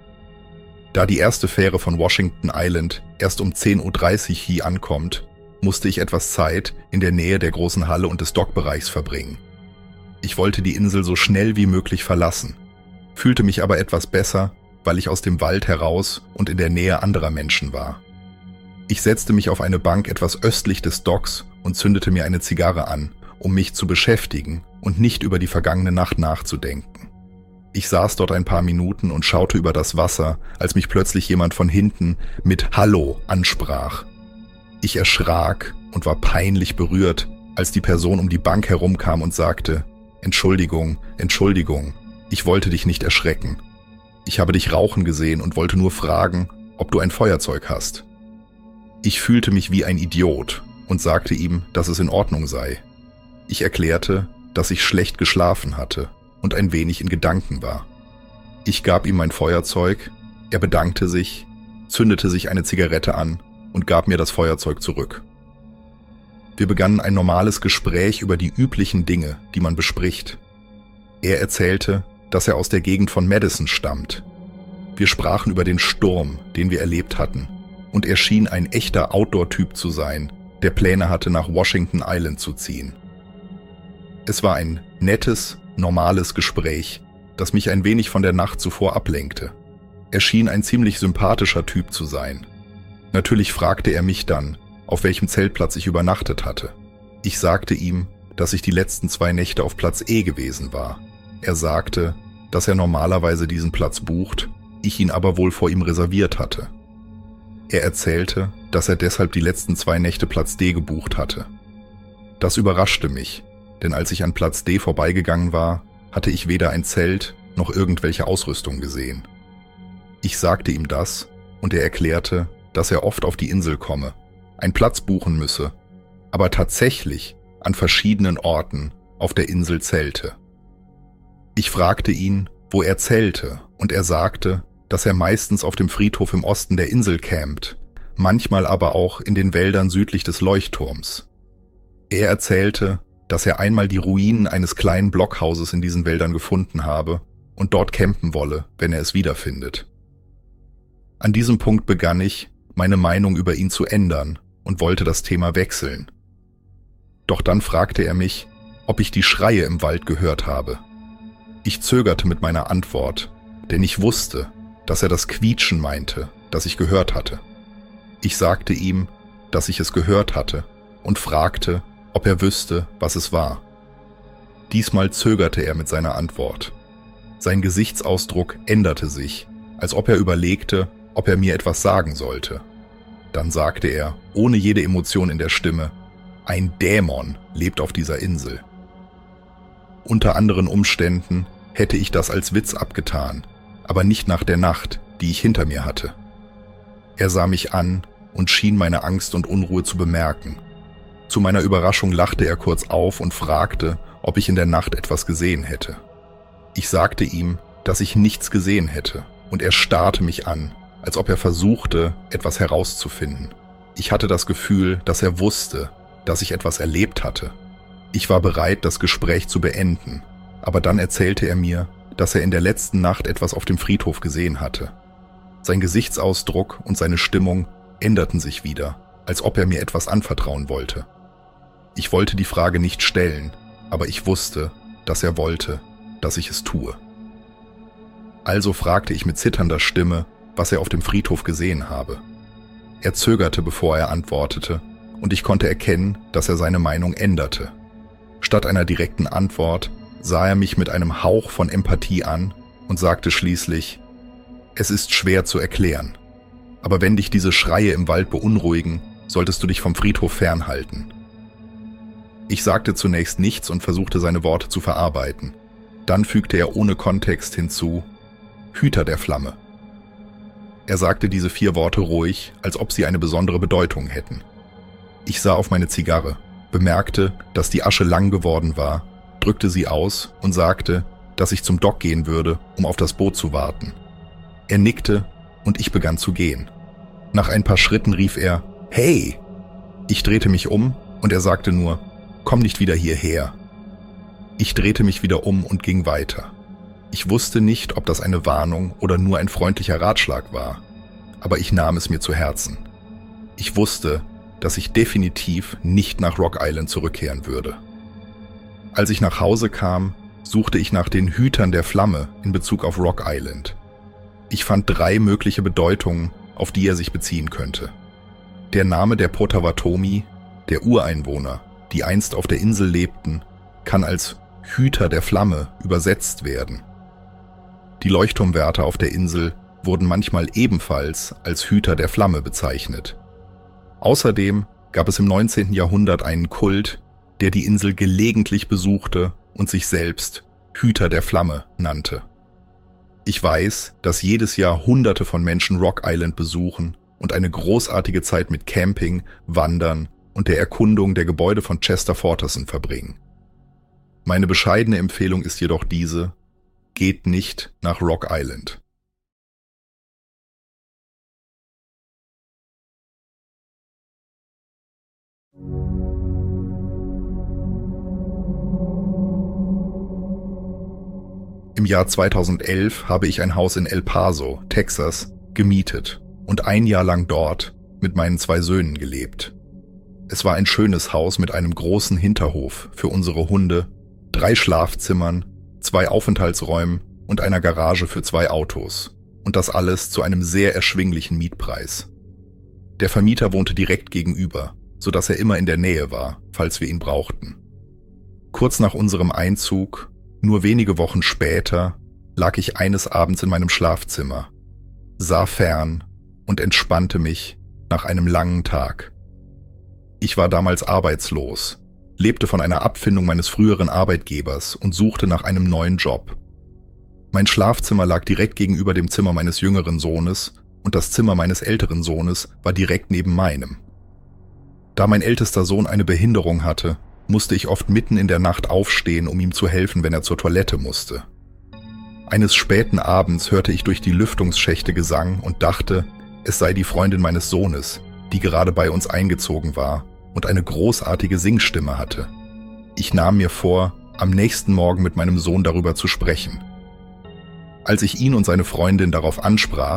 Da die erste Fähre von Washington Island erst um 10:30 Uhr hier ankommt, musste ich etwas Zeit in der Nähe der großen Halle und des Dockbereichs verbringen. Ich wollte die Insel so schnell wie möglich verlassen, fühlte mich aber etwas besser, weil ich aus dem Wald heraus und in der Nähe anderer Menschen war. Ich setzte mich auf eine Bank etwas östlich des Docks und zündete mir eine Zigarre an, um mich zu beschäftigen und nicht über die vergangene Nacht nachzudenken. Ich saß dort ein paar Minuten und schaute über das Wasser, als mich plötzlich jemand von hinten mit »Hallo« ansprach. Ich erschrak und war peinlich berührt, als die Person um die Bank herumkam und sagte, »Entschuldigung, Entschuldigung, ich wollte dich nicht erschrecken. Ich habe dich rauchen gesehen und wollte nur fragen, ob du ein Feuerzeug hast.« Ich fühlte mich wie ein Idiot und sagte ihm, dass es in Ordnung sei. Ich erklärte, dass ich schlecht geschlafen hatte und ein wenig in Gedanken war. Ich gab ihm mein Feuerzeug, er bedankte sich, zündete sich eine Zigarette an und gab mir das Feuerzeug zurück. Wir begannen ein normales Gespräch über die üblichen Dinge, die man bespricht. Er erzählte, dass er aus der Gegend von Madison stammt. Wir sprachen über den Sturm, den wir erlebt hatten, und er schien ein echter Outdoor-Typ zu sein, der Pläne hatte, nach Washington Island zu ziehen. Es war ein nettes, normales Gespräch, das mich ein wenig von der Nacht zuvor ablenkte. Er schien ein ziemlich sympathischer Typ zu sein. Natürlich fragte er mich dann, auf welchem Zeltplatz ich übernachtet hatte. Ich sagte ihm, dass ich die letzten 2 Nächte auf Platz E gewesen war. Er sagte, dass er normalerweise diesen Platz bucht, ich ihn aber wohl vor ihm reserviert hatte. Er erzählte, dass er deshalb die letzten 2 Nächte Platz D gebucht hatte. Das überraschte mich, denn als ich an Platz D vorbeigegangen war, hatte ich weder ein Zelt noch irgendwelche Ausrüstung gesehen. Ich sagte ihm das und er erklärte, dass er oft auf die Insel komme, einen Platz buchen müsse, aber tatsächlich an verschiedenen Orten auf der Insel zelte. Ich fragte ihn, wo er zelte, und er sagte, dass er meistens auf dem Friedhof im Osten der Insel campt, manchmal aber auch in den Wäldern südlich des Leuchtturms. Er erzählte, dass er einmal die Ruinen eines kleinen Blockhauses in diesen Wäldern gefunden habe und dort campen wolle, wenn er es wiederfindet. An diesem Punkt begann ich, meine Meinung über ihn zu ändern und wollte das Thema wechseln. Doch dann fragte er mich, ob ich die Schreie im Wald gehört habe. Ich zögerte mit meiner Antwort, denn ich wusste, dass er das Quietschen meinte, das ich gehört hatte. Ich sagte ihm, dass ich es gehört hatte und fragte, ob er wüsste, was es war. Diesmal zögerte er mit seiner Antwort. Sein Gesichtsausdruck änderte sich, als ob er überlegte, ob er mir etwas sagen sollte. Dann sagte er, ohne jede Emotion in der Stimme, ein Dämon lebt auf dieser Insel. Unter anderen Umständen hätte ich das als Witz abgetan, aber nicht nach der Nacht, die ich hinter mir hatte. Er sah mich an und schien meine Angst und Unruhe zu bemerken. Zu meiner Überraschung lachte er kurz auf und fragte, ob ich in der Nacht etwas gesehen hätte. Ich sagte ihm, dass ich nichts gesehen hätte, und er starrte mich an, als ob er versuchte, etwas herauszufinden. Ich hatte das Gefühl, dass er wusste, dass ich etwas erlebt hatte. Ich war bereit, das Gespräch zu beenden, aber dann erzählte er mir, dass er in der letzten Nacht etwas auf dem Friedhof gesehen hatte. Sein Gesichtsausdruck und seine Stimmung änderten sich wieder, als ob er mir etwas anvertrauen wollte. Ich wollte die Frage nicht stellen, aber ich wusste, dass er wollte, dass ich es tue. Also fragte ich mit zitternder Stimme, was er auf dem Friedhof gesehen habe. Er zögerte, bevor er antwortete, und ich konnte erkennen, dass er seine Meinung änderte. Statt einer direkten Antwort sah er mich mit einem Hauch von Empathie an und sagte schließlich, es ist schwer zu erklären, aber wenn dich diese Schreie im Wald beunruhigen, solltest du dich vom Friedhof fernhalten. Ich sagte zunächst nichts und versuchte seine Worte zu verarbeiten. Dann fügte er ohne Kontext hinzu, Hüter der Flamme. Er sagte diese 4 Worte ruhig, als ob sie eine besondere Bedeutung hätten. Ich sah auf meine Zigarre, bemerkte, dass die Asche lang geworden war, drückte sie aus und sagte, dass ich zum Dock gehen würde, um auf das Boot zu warten. Er nickte und ich begann zu gehen. Nach ein paar Schritten rief er, »Hey!« Ich drehte mich um und er sagte nur, »Komm nicht wieder hierher.« Ich drehte mich wieder um und ging weiter. Ich wusste nicht, ob das eine Warnung oder nur ein freundlicher Ratschlag war, aber ich nahm es mir zu Herzen. Ich wusste, dass ich definitiv nicht nach Rock Island zurückkehren würde. Als ich nach Hause kam, suchte ich nach den Hütern der Flamme in Bezug auf Rock Island. Ich fand 3 mögliche Bedeutungen, auf die er sich beziehen könnte. Der Name der Potawatomi, der Ureinwohner, die einst auf der Insel lebten, kann als Hüter der Flamme übersetzt werden. Die Leuchtturmwärter auf der Insel wurden manchmal ebenfalls als Hüter der Flamme bezeichnet. Außerdem gab es im 19. Jahrhundert einen Kult, der die Insel gelegentlich besuchte und sich selbst Hüter der Flamme nannte. Ich weiß, dass jedes Jahr Hunderte von Menschen Rock Island besuchen und eine großartige Zeit mit Camping, Wandern und der Erkundung der Gebäude von Chester Forterson verbringen. Meine bescheidene Empfehlung ist jedoch diese: Geht nicht nach Rock Island. Im Jahr 2011 habe ich ein Haus in El Paso, Texas, gemietet und ein Jahr lang dort mit meinen 2 Söhnen gelebt. Es war ein schönes Haus mit einem großen Hinterhof für unsere Hunde, 3 Schlafzimmern, 2 Aufenthaltsräumen und einer Garage für 2 Autos. Und das alles zu einem sehr erschwinglichen Mietpreis. Der Vermieter wohnte direkt gegenüber, sodass er immer in der Nähe war, falls wir ihn brauchten. Kurz nach unserem Einzug, nur wenige Wochen später, lag ich eines Abends in meinem Schlafzimmer, sah fern und entspannte mich nach einem langen Tag. Ich war damals arbeitslos, lebte von einer Abfindung meines früheren Arbeitgebers und suchte nach einem neuen Job. Mein Schlafzimmer lag direkt gegenüber dem Zimmer meines jüngeren Sohnes und das Zimmer meines älteren Sohnes war direkt neben meinem. Da mein ältester Sohn eine Behinderung hatte, musste ich oft mitten in der Nacht aufstehen, um ihm zu helfen, wenn er zur Toilette musste. Eines späten Abends hörte ich durch die Lüftungsschächte Gesang und dachte, es sei die Freundin meines Sohnes, die gerade bei uns eingezogen war und eine großartige Singstimme hatte. Ich nahm mir vor, am nächsten Morgen mit meinem Sohn darüber zu sprechen. Als ich ihn und seine Freundin darauf ansprach,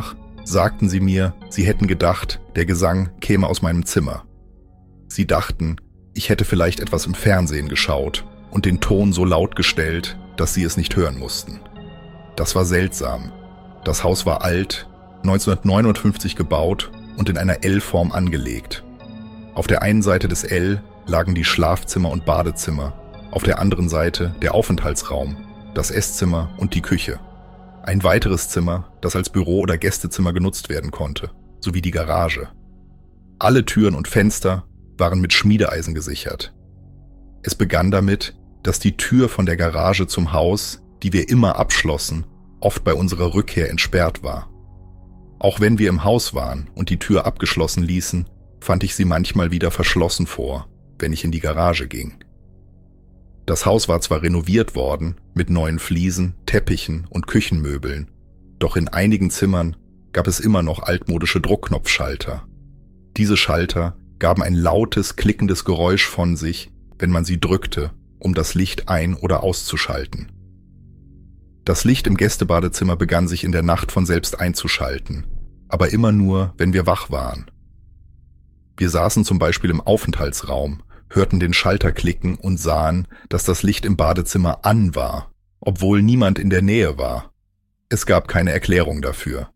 sagten sie mir, sie hätten gedacht, der Gesang käme aus meinem Zimmer. Sie dachten, ich hätte vielleicht etwas im Fernsehen geschaut und den Ton so laut gestellt, dass sie es nicht hören mussten. Das war seltsam. Das Haus war alt, 1959 gebaut und in einer L-Form angelegt. Auf der einen Seite des L lagen die Schlafzimmer und Badezimmer, auf der anderen Seite der Aufenthaltsraum, das Esszimmer und die Küche. Ein weiteres Zimmer, das als Büro- oder Gästezimmer genutzt werden konnte, sowie die Garage. Alle Türen und Fenster waren mit Schmiedeeisen gesichert. Es begann damit, dass die Tür von der Garage zum Haus, die wir immer abschlossen, oft bei unserer Rückkehr entsperrt war. Auch wenn wir im Haus waren und die Tür abgeschlossen ließen, fand ich sie manchmal wieder verschlossen vor, wenn ich in die Garage ging. Das Haus war zwar renoviert worden, mit neuen Fliesen, Teppichen und Küchenmöbeln, doch in einigen Zimmern gab es immer noch altmodische Druckknopfschalter. Diese Schalter gaben ein lautes, klickendes Geräusch von sich, wenn man sie drückte, um das Licht ein- oder auszuschalten. Das Licht im Gästebadezimmer begann sich in der Nacht von selbst einzuschalten, aber immer nur, wenn wir wach waren. Wir saßen zum Beispiel im Aufenthaltsraum, hörten den Schalter klicken und sahen, dass das Licht im Badezimmer an war, obwohl niemand in der Nähe war. Es gab keine Erklärung dafür.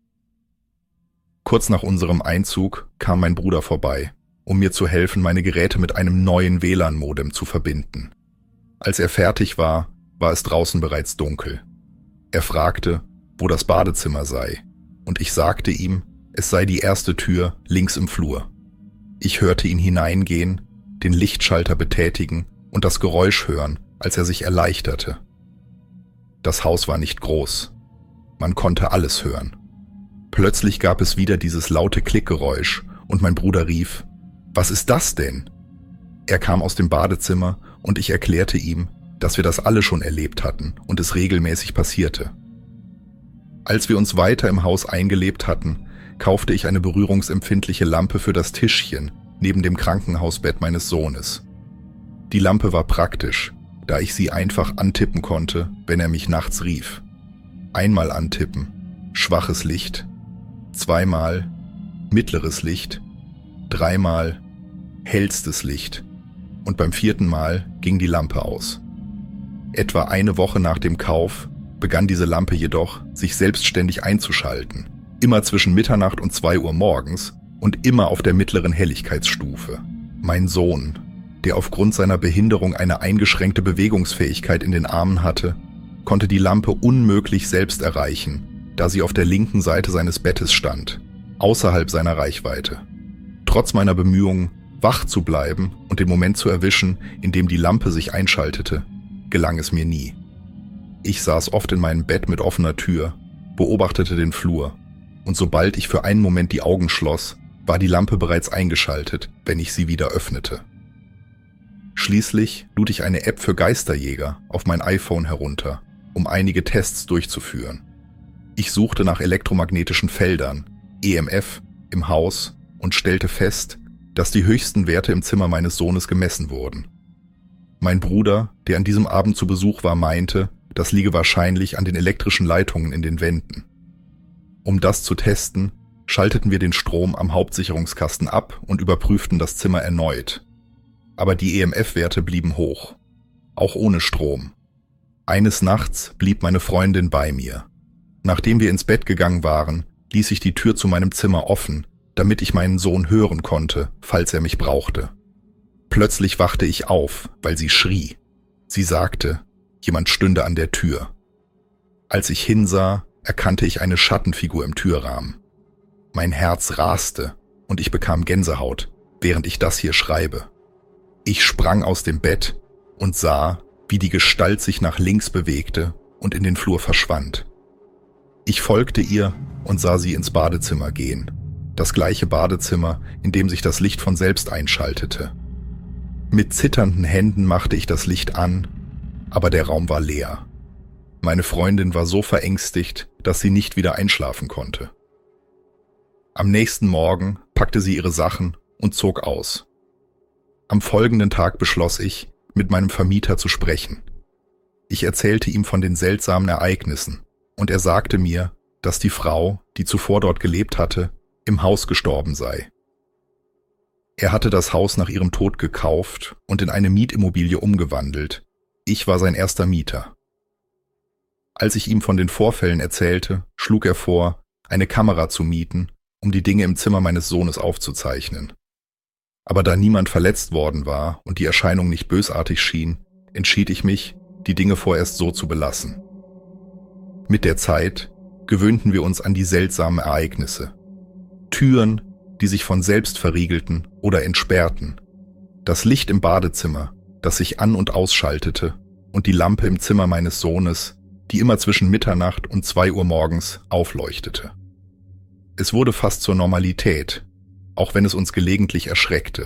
Kurz nach unserem Einzug kam mein Bruder vorbei, um mir zu helfen, meine Geräte mit einem neuen WLAN-Modem zu verbinden. Als er fertig war, war es draußen bereits dunkel. Er fragte, wo das Badezimmer sei, und ich sagte ihm, es sei die erste Tür links im Flur. Ich hörte ihn hineingehen, den Lichtschalter betätigen und das Geräusch hören, als er sich erleichterte. Das Haus war nicht groß. Man konnte alles hören. Plötzlich gab es wieder dieses laute Klickgeräusch und mein Bruder rief, »Was ist das denn?« Er kam aus dem Badezimmer und ich erklärte ihm, dass wir das alle schon erlebt hatten und es regelmäßig passierte. Als wir uns weiter im Haus eingelebt hatten, kaufte ich eine berührungsempfindliche Lampe für das Tischchen neben dem Krankenhausbett meines Sohnes. Die Lampe war praktisch, da ich sie einfach antippen konnte, wenn er mich nachts rief. Einmal antippen, schwaches Licht, zweimal, mittleres Licht, dreimal, hellstes Licht und beim 4. Mal ging die Lampe aus. Etwa eine Woche nach dem Kauf begann diese Lampe jedoch, sich selbstständig einzuschalten, immer zwischen Mitternacht und 2 Uhr morgens und immer auf der mittleren Helligkeitsstufe. Mein Sohn, der aufgrund seiner Behinderung eine eingeschränkte Bewegungsfähigkeit in den Armen hatte, konnte die Lampe unmöglich selbst erreichen, da sie auf der linken Seite seines Bettes stand, außerhalb seiner Reichweite. Trotz meiner Bemühungen, wach zu bleiben und den Moment zu erwischen, in dem die Lampe sich einschaltete, gelang es mir nie. Ich saß oft in meinem Bett mit offener Tür, beobachtete den Flur, und sobald ich für einen Moment die Augen schloss, war die Lampe bereits eingeschaltet, wenn ich sie wieder öffnete. Schließlich lud ich eine App für Geisterjäger auf mein iPhone herunter, um einige Tests durchzuführen. Ich suchte nach elektromagnetischen Feldern, EMF, im Haus und stellte fest, dass die höchsten Werte im Zimmer meines Sohnes gemessen wurden. Mein Bruder, der an diesem Abend zu Besuch war, meinte, das liege wahrscheinlich an den elektrischen Leitungen in den Wänden. Um das zu testen, schalteten wir den Strom am Hauptsicherungskasten ab und überprüften das Zimmer erneut. Aber die EMF-Werte blieben hoch, auch ohne Strom. Eines Nachts blieb meine Freundin bei mir. Nachdem wir ins Bett gegangen waren, ließ ich die Tür zu meinem Zimmer offen, damit ich meinen Sohn hören konnte, falls er mich brauchte. Plötzlich wachte ich auf, weil sie schrie. Sie sagte, jemand stünde an der Tür. Als ich hinsah, erkannte ich eine Schattenfigur im Türrahmen. Mein Herz raste und ich bekam Gänsehaut, während ich das hier schreibe. Ich sprang aus dem Bett und sah, wie die Gestalt sich nach links bewegte und in den Flur verschwand. Ich folgte ihr und sah sie ins Badezimmer gehen. Das gleiche Badezimmer, in dem sich das Licht von selbst einschaltete. Mit zitternden Händen machte ich das Licht an, aber der Raum war leer. Meine Freundin war so verängstigt, dass sie nicht wieder einschlafen konnte. Am nächsten Morgen packte sie ihre Sachen und zog aus. Am folgenden Tag beschloss ich, mit meinem Vermieter zu sprechen. Ich erzählte ihm von den seltsamen Ereignissen und er sagte mir, dass die Frau, die zuvor dort gelebt hatte, im Haus gestorben sei. Er hatte das Haus nach ihrem Tod gekauft und in eine Mietimmobilie umgewandelt. Ich war sein erster Mieter. Als ich ihm von den Vorfällen erzählte, schlug er vor, eine Kamera zu mieten, um die Dinge im Zimmer meines Sohnes aufzuzeichnen. Aber da niemand verletzt worden war und die Erscheinung nicht bösartig schien, entschied ich mich, die Dinge vorerst so zu belassen. Mit der Zeit gewöhnten wir uns an die seltsamen Ereignisse. Türen, die sich von selbst verriegelten oder entsperrten. Das Licht im Badezimmer, das sich an- und ausschaltete, und die Lampe im Zimmer meines Sohnes, die immer zwischen Mitternacht und 2 Uhr morgens aufleuchtete. Es wurde fast zur Normalität, auch wenn es uns gelegentlich erschreckte.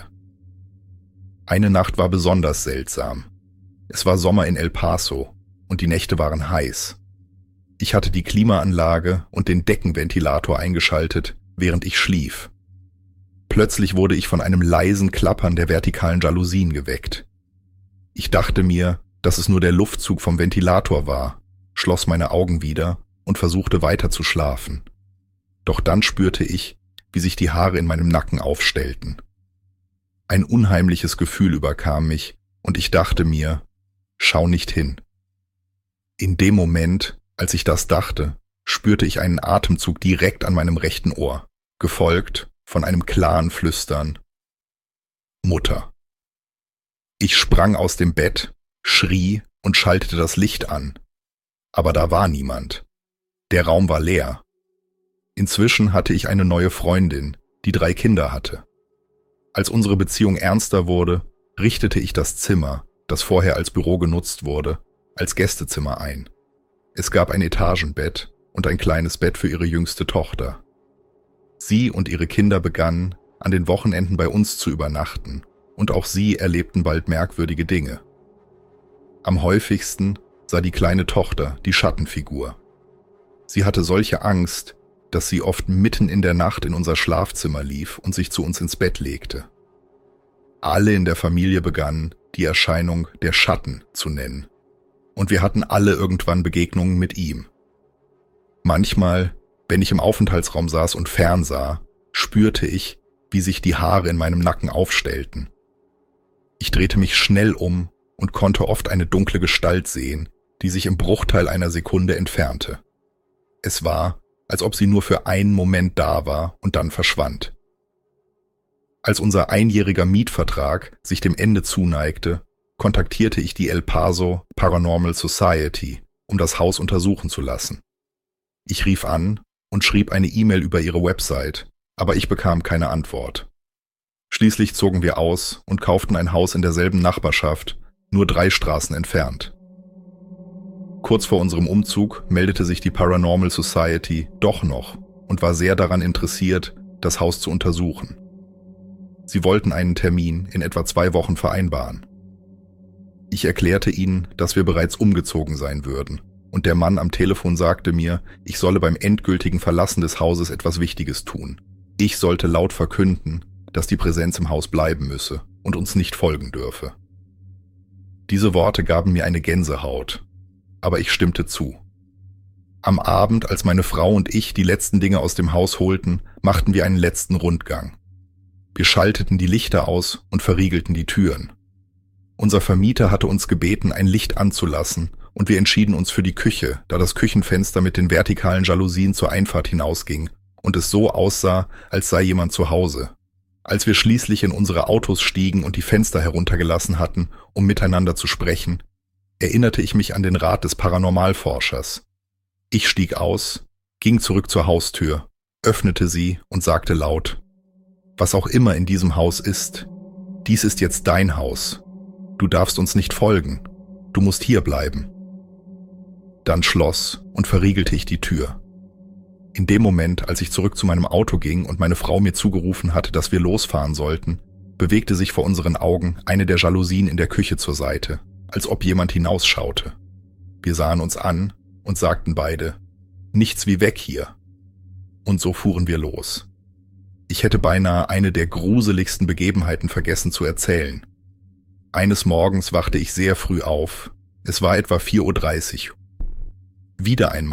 Eine Nacht war besonders seltsam. Es war Sommer in El Paso und die Nächte waren heiß. Ich hatte die Klimaanlage und den Deckenventilator eingeschaltet, während ich schlief. Plötzlich wurde ich von einem leisen Klappern der vertikalen Jalousien geweckt. Ich dachte mir, dass es nur der Luftzug vom Ventilator war, schloss meine Augen wieder und versuchte weiter zu schlafen. Doch dann spürte ich, wie sich die Haare in meinem Nacken aufstellten. Ein unheimliches Gefühl überkam mich und ich dachte mir, schau nicht hin. In dem Moment, als ich das dachte, spürte ich einen Atemzug direkt an meinem rechten Ohr, gefolgt von einem klaren Flüstern. Mutter. Ich sprang aus dem Bett, schrie und schaltete das Licht an. Aber da war niemand. Der Raum war leer. Inzwischen hatte ich eine neue Freundin, die 3 Kinder hatte. Als unsere Beziehung ernster wurde, richtete ich das Zimmer, das vorher als Büro genutzt wurde, als Gästezimmer ein. Es gab ein Etagenbett und ein kleines Bett für ihre jüngste Tochter. Sie und ihre Kinder begannen, an den Wochenenden bei uns zu übernachten, und auch sie erlebten bald merkwürdige Dinge. Am häufigsten sah die kleine Tochter die Schattenfigur. Sie hatte solche Angst, dass sie oft mitten in der Nacht in unser Schlafzimmer lief und sich zu uns ins Bett legte. Alle in der Familie begannen, die Erscheinung der Schatten zu nennen. Und wir hatten alle irgendwann Begegnungen mit ihm. Manchmal, wenn ich im Aufenthaltsraum saß und fernsah, spürte ich, wie sich die Haare in meinem Nacken aufstellten. Ich drehte mich schnell um und konnte oft eine dunkle Gestalt sehen, die sich im Bruchteil einer Sekunde entfernte. Es war, als ob sie nur für einen Moment da war und dann verschwand. Als unser einjähriger Mietvertrag sich dem Ende zuneigte, kontaktierte ich die El Paso Paranormal Society, um das Haus untersuchen zu lassen. Ich rief an und schrieb eine E-Mail über ihre Website, aber ich bekam keine Antwort. Schließlich zogen wir aus und kauften ein Haus in derselben Nachbarschaft, nur 3 Straßen entfernt. Kurz vor unserem Umzug meldete sich die Paranormal Society doch noch und war sehr daran interessiert, das Haus zu untersuchen. Sie wollten einen Termin in etwa 2 Wochen vereinbaren. Ich erklärte ihnen, dass wir bereits umgezogen sein würden, und der Mann am Telefon sagte mir, ich solle beim endgültigen Verlassen des Hauses etwas Wichtiges tun. Ich sollte laut verkünden, dass die Präsenz im Haus bleiben müsse und uns nicht folgen dürfe. Diese Worte gaben mir eine Gänsehaut, aber ich stimmte zu. Am Abend, als meine Frau und ich die letzten Dinge aus dem Haus holten, machten wir einen letzten Rundgang. Wir schalteten die Lichter aus und verriegelten die Türen. Unser Vermieter hatte uns gebeten, ein Licht anzulassen, und wir entschieden uns für die Küche, da das Küchenfenster mit den vertikalen Jalousien zur Einfahrt hinausging und es so aussah, als sei jemand zu Hause. Als wir schließlich in unsere Autos stiegen und die Fenster heruntergelassen hatten, um miteinander zu sprechen, erinnerte ich mich an den Rat des Paranormalforschers. Ich stieg aus, ging zurück zur Haustür, öffnete sie und sagte laut: Was auch immer in diesem Haus ist, dies ist jetzt dein Haus. Du darfst uns nicht folgen. Du musst hier bleiben. Dann schloss und verriegelte ich die Tür. In dem Moment, als ich zurück zu meinem Auto ging und meine Frau mir zugerufen hatte, dass wir losfahren sollten, bewegte sich vor unseren Augen eine der Jalousien in der Küche zur Seite, als ob jemand hinausschaute. Wir sahen uns an und sagten beide: Nichts wie weg hier. Und so fuhren wir los. Ich hätte beinahe eine der gruseligsten Begebenheiten vergessen zu erzählen. Eines Morgens wachte ich sehr früh auf. Es war etwa 4:30 Uhr. Wieder einmal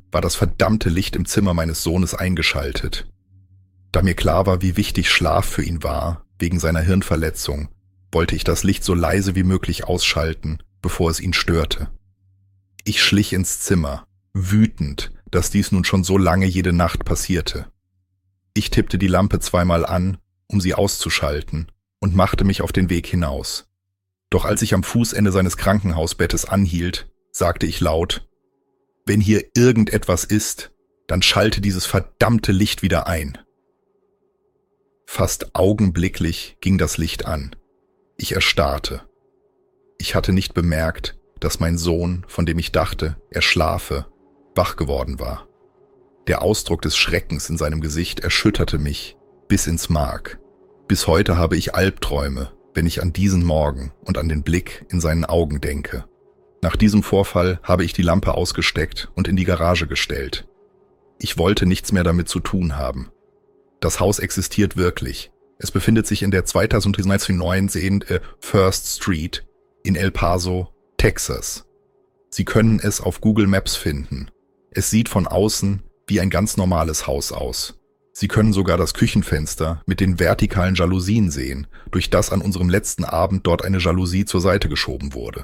war das verdammte Licht im Zimmer meines Sohnes eingeschaltet. Da mir klar war, wie wichtig Schlaf für ihn war, wegen seiner Hirnverletzung, wollte ich das Licht so leise wie möglich ausschalten, bevor es ihn störte. Ich schlich ins Zimmer, wütend, dass dies nun schon so lange jede Nacht passierte. Ich tippte die Lampe zweimal an, um sie auszuschalten, und machte mich auf den Weg hinaus. Doch als ich am Fußende seines Krankenhausbettes anhielt, sagte ich laut: »Wenn hier irgendetwas ist, dann schalte dieses verdammte Licht wieder ein.« Fast augenblicklich ging das Licht an. Ich erstarrte. Ich hatte nicht bemerkt, dass mein Sohn, von dem ich dachte, er schlafe, wach geworden war. Der Ausdruck des Schreckens in seinem Gesicht erschütterte mich bis ins Mark. Bis heute habe ich Albträume, wenn ich an diesen Morgen und an den Blick in seinen Augen denke. Nach diesem Vorfall habe ich die Lampe ausgesteckt und in die Garage gestellt. Ich wollte nichts mehr damit zu tun haben. Das Haus existiert wirklich. Es befindet sich in der 2909 sehende First Street in El Paso, Texas. Sie können es auf Google Maps finden. Es sieht von außen wie ein ganz normales Haus aus. Sie können sogar das Küchenfenster mit den vertikalen Jalousien sehen, durch das an unserem letzten Abend dort eine Jalousie zur Seite geschoben wurde.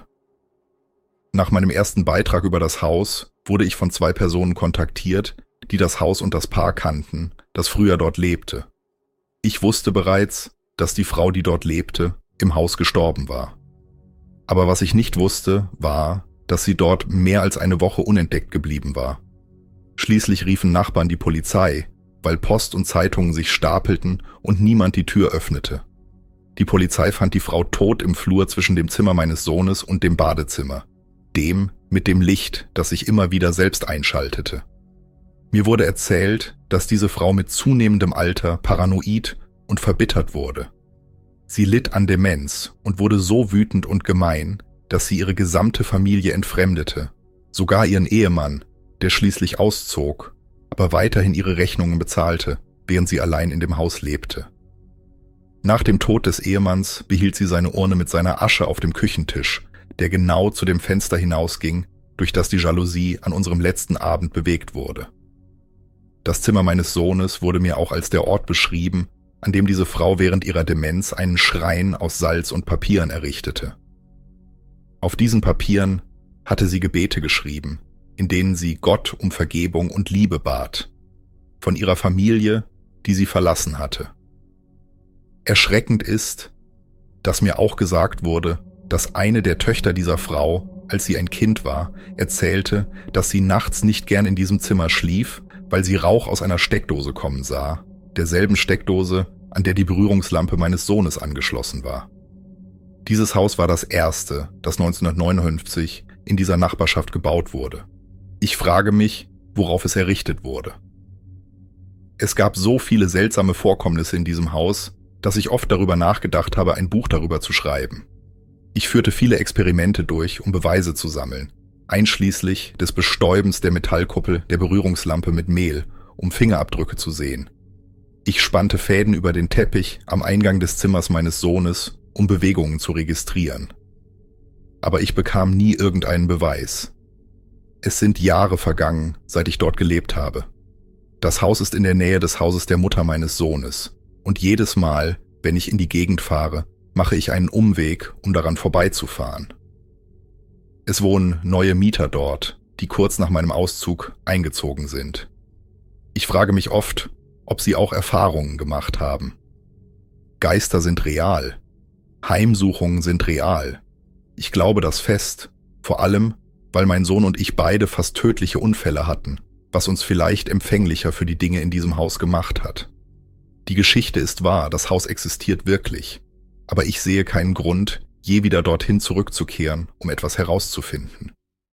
Nach meinem ersten Beitrag über das Haus wurde ich von 2 Personen kontaktiert, die das Haus und das Paar kannten, das früher dort lebte. Ich wusste bereits, dass die Frau, die dort lebte, im Haus gestorben war. Aber was ich nicht wusste, war, dass sie dort mehr als eine Woche unentdeckt geblieben war. Schließlich riefen Nachbarn die Polizei, weil Post und Zeitungen sich stapelten und niemand die Tür öffnete. Die Polizei fand die Frau tot im Flur zwischen dem Zimmer meines Sohnes und dem Badezimmer, dem mit dem Licht, das sich immer wieder selbst einschaltete. Mir wurde erzählt, dass diese Frau mit zunehmendem Alter paranoid und verbittert wurde. Sie litt an Demenz und wurde so wütend und gemein, dass sie ihre gesamte Familie entfremdete, sogar ihren Ehemann, der schließlich auszog, aber weiterhin ihre Rechnungen bezahlte, während sie allein in dem Haus lebte. Nach dem Tod des Ehemanns behielt sie seine Urne mit seiner Asche auf dem Küchentisch, der genau zu dem Fenster hinausging, durch das die Jalousie an unserem letzten Abend bewegt wurde. Das Zimmer meines Sohnes wurde mir auch als der Ort beschrieben, an dem diese Frau während ihrer Demenz einen Schrein aus Salz und Papieren errichtete. Auf diesen Papieren hatte sie Gebete geschrieben, in denen sie Gott um Vergebung und Liebe bat, von ihrer Familie, die sie verlassen hatte. Erschreckend ist, dass mir auch gesagt wurde, dass eine der Töchter dieser Frau, als sie ein Kind war, erzählte, dass sie nachts nicht gern in diesem Zimmer schlief, weil sie Rauch aus einer Steckdose kommen sah, derselben Steckdose, an der die Berührungslampe meines Sohnes angeschlossen war. Dieses Haus war das erste, das 1959 in dieser Nachbarschaft gebaut wurde. Ich frage mich, worauf es errichtet wurde. Es gab so viele seltsame Vorkommnisse in diesem Haus, dass ich oft darüber nachgedacht habe, ein Buch darüber zu schreiben. Ich führte viele Experimente durch, um Beweise zu sammeln, einschließlich des Bestäubens der Metallkuppel der Berührungslampe mit Mehl, um Fingerabdrücke zu sehen. Ich spannte Fäden über den Teppich am Eingang des Zimmers meines Sohnes, um Bewegungen zu registrieren. Aber ich bekam nie irgendeinen Beweis. Es sind Jahre vergangen, seit ich dort gelebt habe. Das Haus ist in der Nähe des Hauses der Mutter meines Sohnes, und jedes Mal, wenn ich in die Gegend fahre, mache ich einen Umweg, um daran vorbeizufahren. Es wohnen neue Mieter dort, die kurz nach meinem Auszug eingezogen sind. Ich frage mich oft, ob sie auch Erfahrungen gemacht haben. Geister sind real. Heimsuchungen sind real. Ich glaube das fest, vor allem, weil mein Sohn und ich beide fast tödliche Unfälle hatten, was uns vielleicht empfänglicher für die Dinge in diesem Haus gemacht hat. Die Geschichte ist wahr, das Haus existiert wirklich, aber ich sehe keinen Grund, je wieder dorthin zurückzukehren, um etwas herauszufinden.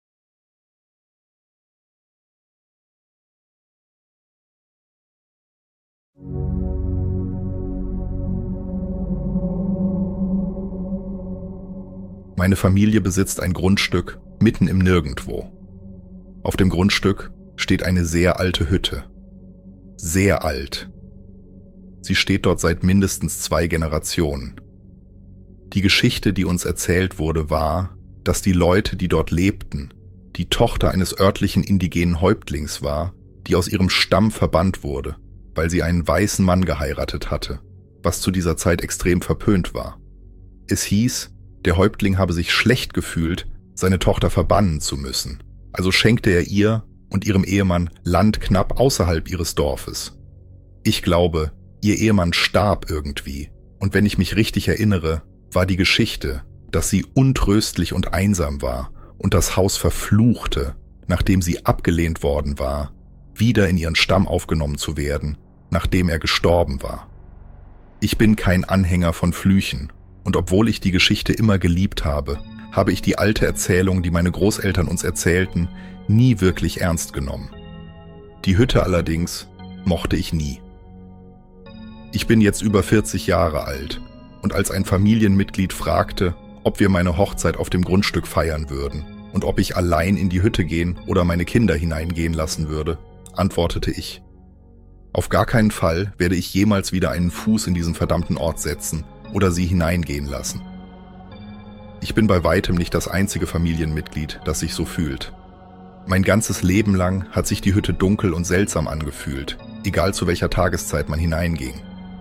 Meine Familie besitzt ein Grundstück mitten im Nirgendwo. Auf dem Grundstück steht eine sehr alte Hütte. Sehr alt. Sie steht dort seit mindestens 2 Generationen. Die Geschichte, die uns erzählt wurde, war, dass die Leute, die dort lebten, die Tochter eines örtlichen indigenen Häuptlings war, die aus ihrem Stamm verbannt wurde, weil sie einen weißen Mann geheiratet hatte, was zu dieser Zeit extrem verpönt war. Es hieß, der Häuptling habe sich schlecht gefühlt, seine Tochter verbannen zu müssen, also schenkte er ihr und ihrem Ehemann Land knapp außerhalb ihres Dorfes. Ich glaube, ihr Ehemann starb irgendwie, und wenn ich mich richtig erinnere, war die Geschichte, dass sie untröstlich und einsam war und das Haus verfluchte, nachdem sie abgelehnt worden war, wieder in ihren Stamm aufgenommen zu werden, nachdem er gestorben war. Ich bin kein Anhänger von Flüchen, und obwohl ich die Geschichte immer geliebt habe, habe ich die alte Erzählung, die meine Großeltern uns erzählten, nie wirklich ernst genommen. Die Hütte allerdings mochte ich nie. Ich bin jetzt über 40 Jahre alt, und als ein Familienmitglied fragte, ob wir meine Hochzeit auf dem Grundstück feiern würden und ob ich allein in die Hütte gehen oder meine Kinder hineingehen lassen würde, antwortete ich: Auf gar keinen Fall werde ich jemals wieder einen Fuß in diesen verdammten Ort setzen oder sie hineingehen lassen. Ich bin bei weitem nicht das einzige Familienmitglied, das sich so fühlt. Mein ganzes Leben lang hat sich die Hütte dunkel und seltsam angefühlt, egal zu welcher Tageszeit man hineinging.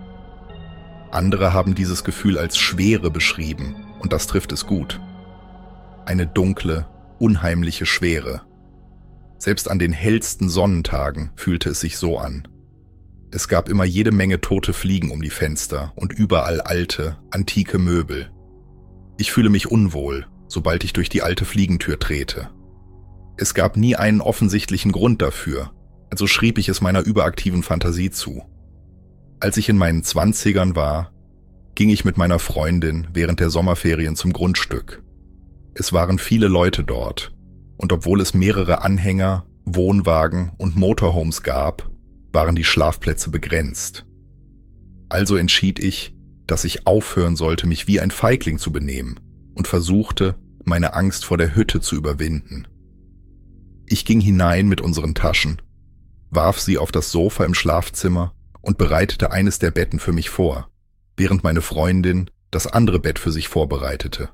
Andere haben dieses Gefühl als Schwere beschrieben, und das trifft es gut. Eine dunkle, unheimliche Schwere. Selbst an den hellsten Sonnentagen fühlte es sich so an. Es gab immer jede Menge tote Fliegen um die Fenster und überall alte, antike Möbel. Ich fühle mich unwohl, sobald ich durch die alte Fliegentür trete. Es gab nie einen offensichtlichen Grund dafür, also schrieb ich es meiner überaktiven Fantasie zu. Als ich in meinen 20ern war, ging ich mit meiner Freundin während der Sommerferien zum Grundstück. Es waren viele Leute dort, und obwohl es mehrere Anhänger, Wohnwagen und Motorhomes gab, waren die Schlafplätze begrenzt. Also entschied ich, dass ich aufhören sollte, mich wie ein Feigling zu benehmen, und versuchte, meine Angst vor der Hütte zu überwinden. Ich ging hinein mit unseren Taschen, warf sie auf das Sofa im Schlafzimmer und bereitete eines der Betten für mich vor, während meine Freundin das andere Bett für sich vorbereitete.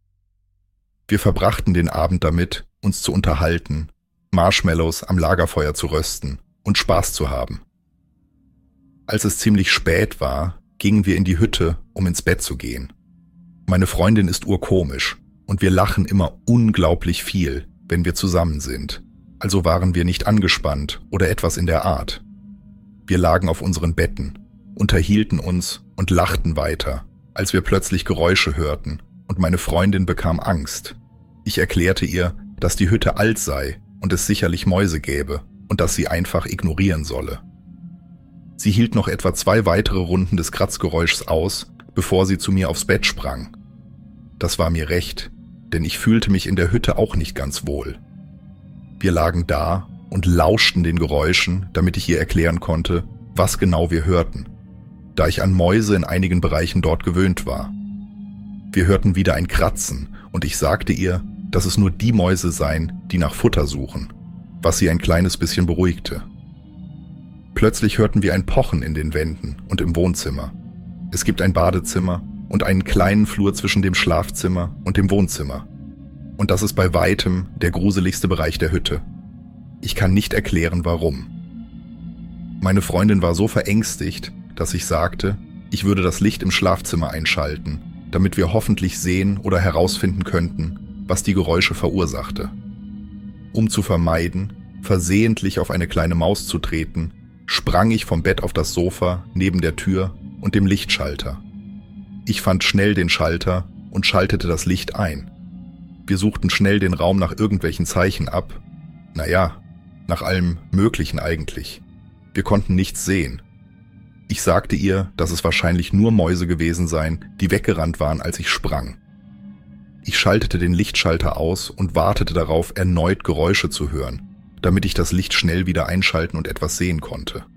Wir verbrachten den Abend damit, uns zu unterhalten, Marshmallows am Lagerfeuer zu rösten und Spaß zu haben. Als es ziemlich spät war, gingen wir in die Hütte, um ins Bett zu gehen. Meine Freundin ist urkomisch und wir lachen immer unglaublich viel, wenn wir zusammen sind, also waren wir nicht angespannt oder etwas in der Art. Wir lagen auf unseren Betten, unterhielten uns und lachten weiter, als wir plötzlich Geräusche hörten und meine Freundin bekam Angst. Ich erklärte ihr, dass die Hütte alt sei und es sicherlich Mäuse gäbe und dass sie einfach ignorieren solle. Sie hielt noch etwa 2 weitere Runden des Kratzgeräuschs aus, bevor sie zu mir aufs Bett sprang. Das war mir recht, denn ich fühlte mich in der Hütte auch nicht ganz wohl. Wir lagen da und lauschten den Geräuschen, damit ich ihr erklären konnte, was genau wir hörten, da ich an Mäuse in einigen Bereichen dort gewöhnt war. Wir hörten wieder ein Kratzen und ich sagte ihr, dass es nur die Mäuse seien, die nach Futter suchen, was sie ein kleines bisschen beruhigte. Plötzlich hörten wir ein Pochen in den Wänden und im Wohnzimmer. Es gibt ein Badezimmer und einen kleinen Flur zwischen dem Schlafzimmer und dem Wohnzimmer. Und das ist bei weitem der gruseligste Bereich der Hütte. Ich kann nicht erklären, warum. Meine Freundin war so verängstigt, dass ich sagte, ich würde das Licht im Schlafzimmer einschalten, damit wir hoffentlich sehen oder herausfinden könnten, was die Geräusche verursachte. Um zu vermeiden, versehentlich auf eine kleine Maus zu treten, sprang ich vom Bett auf das Sofa neben der Tür und dem Lichtschalter. Ich fand schnell den Schalter und schaltete das Licht ein. Wir suchten schnell den Raum nach irgendwelchen Zeichen ab. Naja, nach allem Möglichen eigentlich. Wir konnten nichts sehen. Ich sagte ihr, dass es wahrscheinlich nur Mäuse gewesen seien, die weggerannt waren, als ich sprang. Ich schaltete den Lichtschalter aus und wartete darauf, erneut Geräusche zu hören, damit ich das Licht schnell wieder einschalten und etwas sehen konnte.